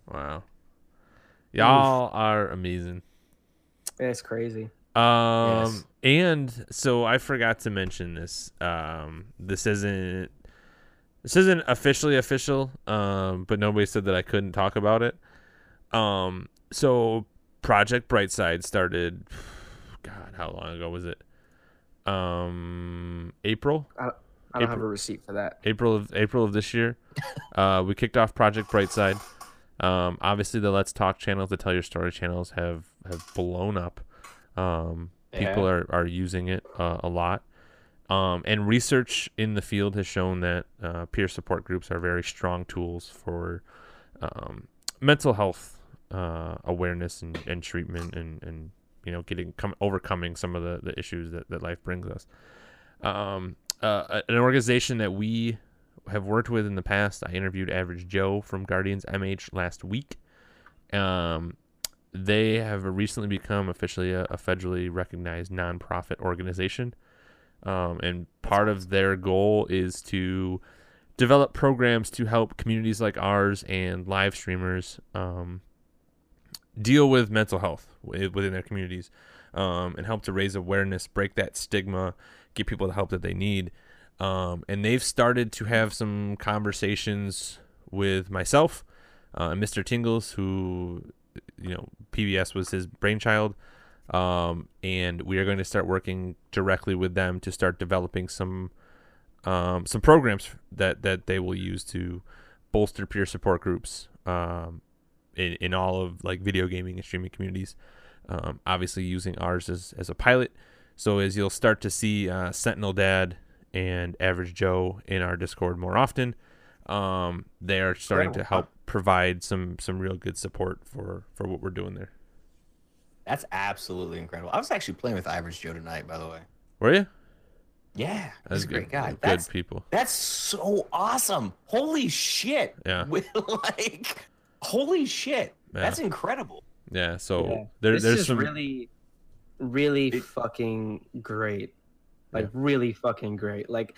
Wow. Y'all are amazing. It's crazy. Yes. And so I forgot to mention this. This isn't officially official. But nobody said that I couldn't talk about it. So Project Brightside started. God, how long ago was it? April. I don't have a receipt for that. April of this year. We kicked off Project Brightside. Obviously the Let's Talk channels, the Tell Your Story channels have blown up. People are using it a lot. And research in the field has shown that peer support groups are very strong tools for mental health awareness and treatment and overcoming some of the issues that life brings us. An organization that we have worked with in the past, I interviewed Average Joe from Guardians MH last week. They have recently become officially a federally recognized nonprofit organization. And part of their goal is to develop programs to help communities like ours and live streamers deal with mental health within their communities, and help to raise awareness, break that stigma, get people the help that they need. And they've started to have some conversations with myself, and Mr. Tingles, who, PBS was his brainchild. And we are going to start working directly with them to start developing some programs that they will use to bolster peer support groups, in all of like video gaming and streaming communities. Obviously using ours as a pilot. So as you'll start to see Sentinel Dad and Average Joe in our Discord more often, they are starting to help provide some real good support for what we're doing there. That's absolutely incredible. I was actually playing with Average Joe tonight, by the way. Were you? Yeah, he's a great guy. Good people. That's so awesome. Holy shit. Yeah. Holy shit. Yeah. That's incredible. Yeah. So Yeah. there's is some really, really fucking great. Like really fucking great. Like,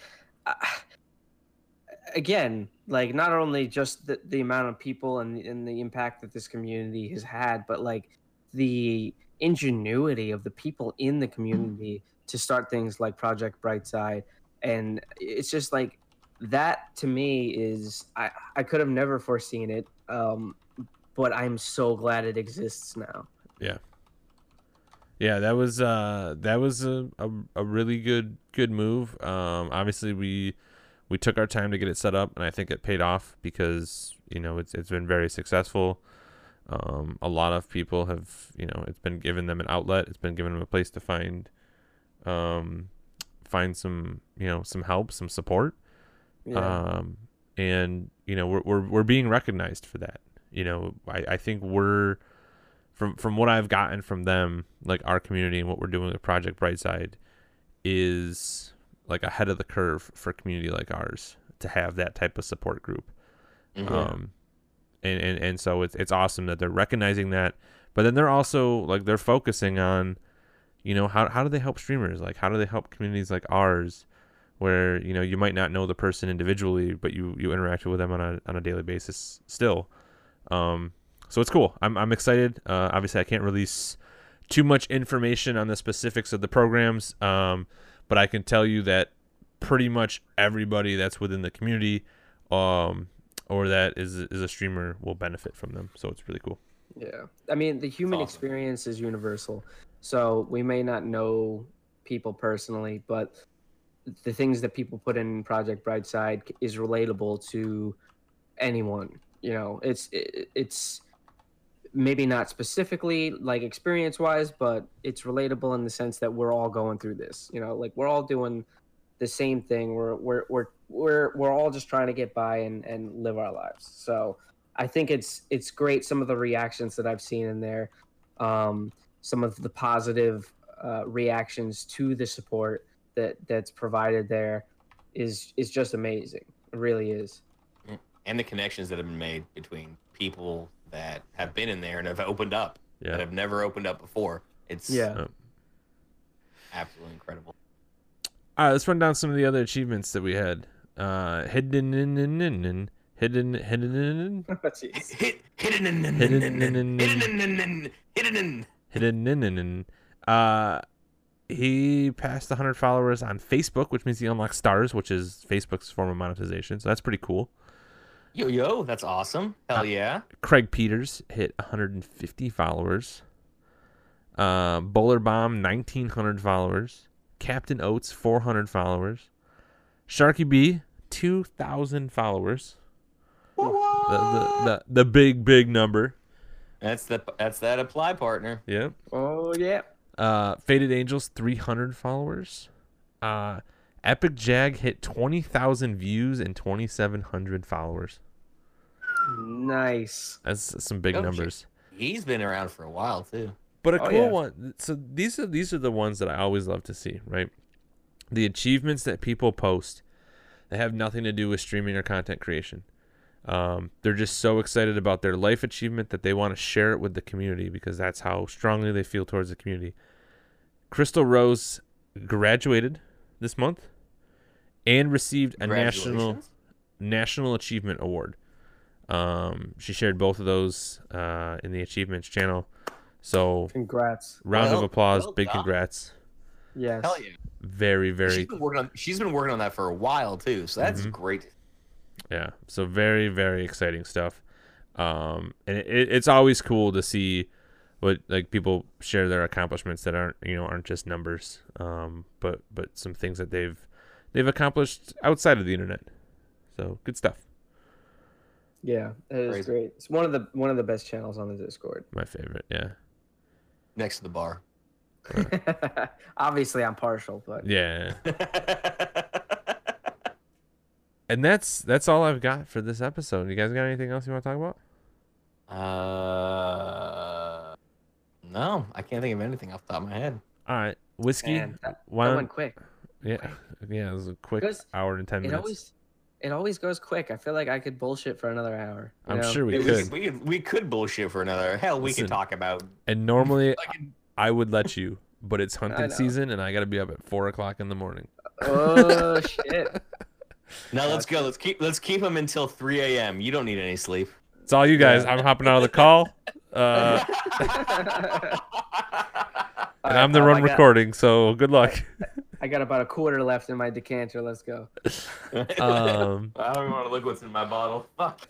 again, like not only just the amount of people and the impact that this community has had, but like the ingenuity of the people in the community to start things like Project Brightside. And it's just like that to me is I could have never foreseen it, but I'm so glad it exists now. Yeah, that was a really good move. Obviously we took our time to get it set up, and I think it paid off because it's been very successful. A lot of people have, it's been giving them an outlet. It's been giving them a place to find some, some help, some support. Yeah. And we're being recognized for that. I think we're from what I've gotten from them, like our community and what we're doing with Project Brightside is like ahead of the curve for a community like ours to have that type of support group. Mm-hmm. And so it's awesome that they're recognizing that, but then they're also like they're focusing on, how do they help streamers? Like how do they help communities like ours, where you might not know the person individually, but you interact with them on a daily basis still. So it's cool. I'm excited. Obviously, I can't release too much information on the specifics of the programs, but I can tell you that pretty much everybody that's within the community, or that is a streamer will benefit from them. So it's really cool. Yeah. I mean, the human experience is universal. So we may not know people personally, but the things that people put in Project Brightside is relatable to anyone. It's maybe not specifically like experience wise, but it's relatable in the sense that we're all going through this. Like we're all doing the same thing. We're all just trying to get by and live our lives. So I think it's great. Some of the reactions that I've seen in there, some of the positive reactions to the support that's provided there is just amazing. It really is. And the connections that have been made between people that have been in there and have opened up that have never opened up before. It's absolutely incredible. All right, let's run down some of the other achievements that we had. Hidden Hidden. Jeez. He passed 100 followers on Facebook, which means he unlocks stars, which is Facebook's form of monetization. So that's pretty cool. Yo, that's awesome. Hell yeah. Craig Peters hit 150 followers. Bowler Bomb, 1,900 followers. Captain Oates, 400 followers. Sharky B, 2,000 followers. The big number. That's that apply partner. Yep. Oh yeah. Faded Angels, 300 followers. Epic Jag hit 20,000 views and 2,700 followers. Nice. That's some big numbers. He's been around for a while too. But a cool yeah. one. So these are the ones that I always love to see, right? The achievements that people post, they have nothing to do with streaming or content creation. They're just so excited about their life achievement that they want to share it with the community because that's how strongly they feel towards the community. Crystal Rose graduated this month and received a national achievement award. She shared both of those in the achievements channel. So congrats. Round of applause, big done. Congrats. Yes. Hell yeah. Very, very. She's been working on that for a while too, so that's great. Yeah. So very, very exciting stuff. And it's always cool to see what like people share their accomplishments that aren't just numbers, but some things that they've accomplished outside of the internet. So good stuff. Yeah, it is great. It's one of the best channels on the Discord. My favorite. Yeah. Next to the bar. Obviously, I'm partial, but Yeah. And that's all I've got for this episode. You guys got anything else you want to talk about? No, I can't think of anything off the top of my head. All right, Whiskey. Man, that went quick. Yeah, it was a quick hour and 10 minutes. It always goes quick. I feel like I could bullshit for another hour. I'm sure we could. We could bullshit for another. Hell, we could talk about. And normally, I would let you, but it's hunting season, and I got to be up at 4:00 in the morning. Oh shit! Now let's go. Let's keep them until 3 a.m. You don't need any sleep. It's all you guys. I'm hopping out of the call. And I'm the one recording, so good luck. I got about a quarter left in my decanter. Let's go. I don't even want to look what's in my bottle. Fuck.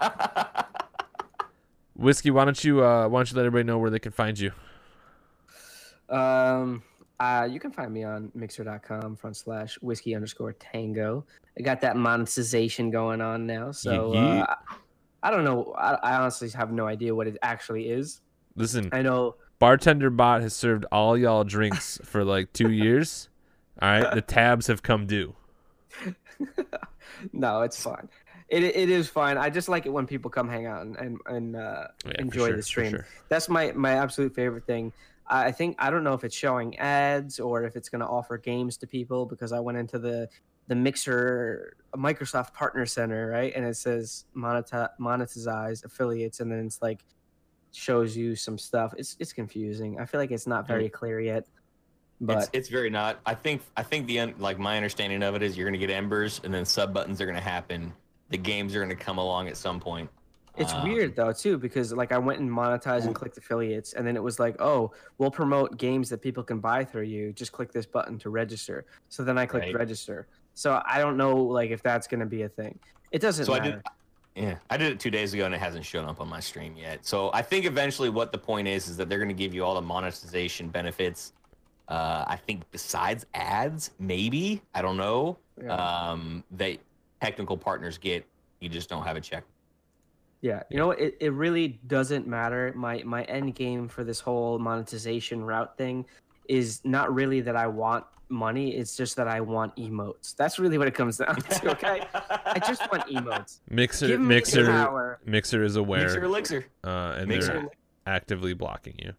Whiskey, why don't you let everybody know where they can find you? You can find me on mixer.com/whiskey_tango. I got that monetization going on now, so I don't know. I honestly have no idea what it actually is. Listen, I know Bartender Bot has served all y'all drinks for like 2 years. All right, the tabs have come due. No, it's fine. It is fine. I just like it when people come hang out and enjoy the stream. Sure. That's my absolute favorite thing. I don't know if it's showing ads or if it's going to offer games to people because I went into the Mixer Microsoft Partner Center, right? And it says monetize affiliates, and then it's like shows you some stuff. It's confusing. I feel like it's not very clear yet. But it's very not. I think my understanding of it is you're going to get embers, and then sub buttons are going to happen. The games are going to come along at some point. It's weird though too because like I went and monetized and clicked affiliates, and then it was like, oh, we'll promote games that people can buy through you. Just click this button to register. So then I clicked register. So I don't know like if that's going to be a thing. It doesn't matter. I did it 2 days ago and it hasn't shown up on my stream yet. So I think eventually what the point is that they're going to give you all the monetization benefits. I think besides ads, maybe, I don't know, that technical partners get. You just don't have a check. Yeah, you know, it really doesn't matter. My end game for this whole monetization route thing is not really that I want money. It's just that I want emotes. That's really what it comes down to. Okay, I just want emotes. Mixer is aware. Mixer Elixir. And they're actively blocking you.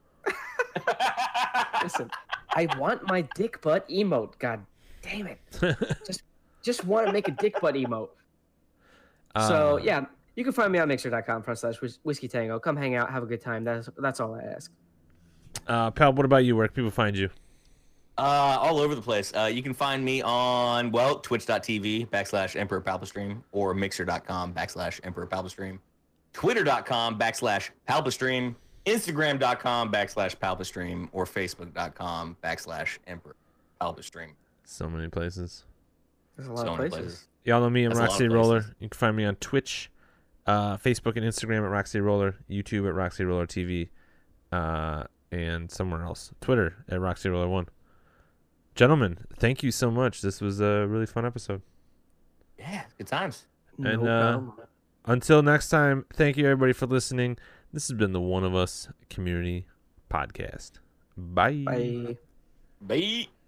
Listen, I want my dick butt emote. God damn it! just want to make a dick butt emote. So yeah, you can find me on mixer.com/whiskey tango. Come hang out, have a good time. That's all I ask. Pal, what about you? Where can people find you? All over the place. You can find me on, twitch.tv/Emperor Palpastream or mixer.com/Emperor Palpastream, twitter.com/Palpastream, Instagram.com/Palpastream, or Facebook.com/Emperor Palpastream. So many places. There's a lot of places. Y'all know me. I'm That's a lot of Roxy Roller. places. You can find me on Twitch, Facebook, and Instagram at Roxy Roller, YouTube at Roxy Roller TV, and somewhere else, Twitter at Roxy Roller 1. Gentlemen, thank you so much. This was a really fun episode. Yeah, good times. No And, problem. Until next time, thank you everybody for listening. This has been the One of Us Community Podcast. Bye. Bye. Bye.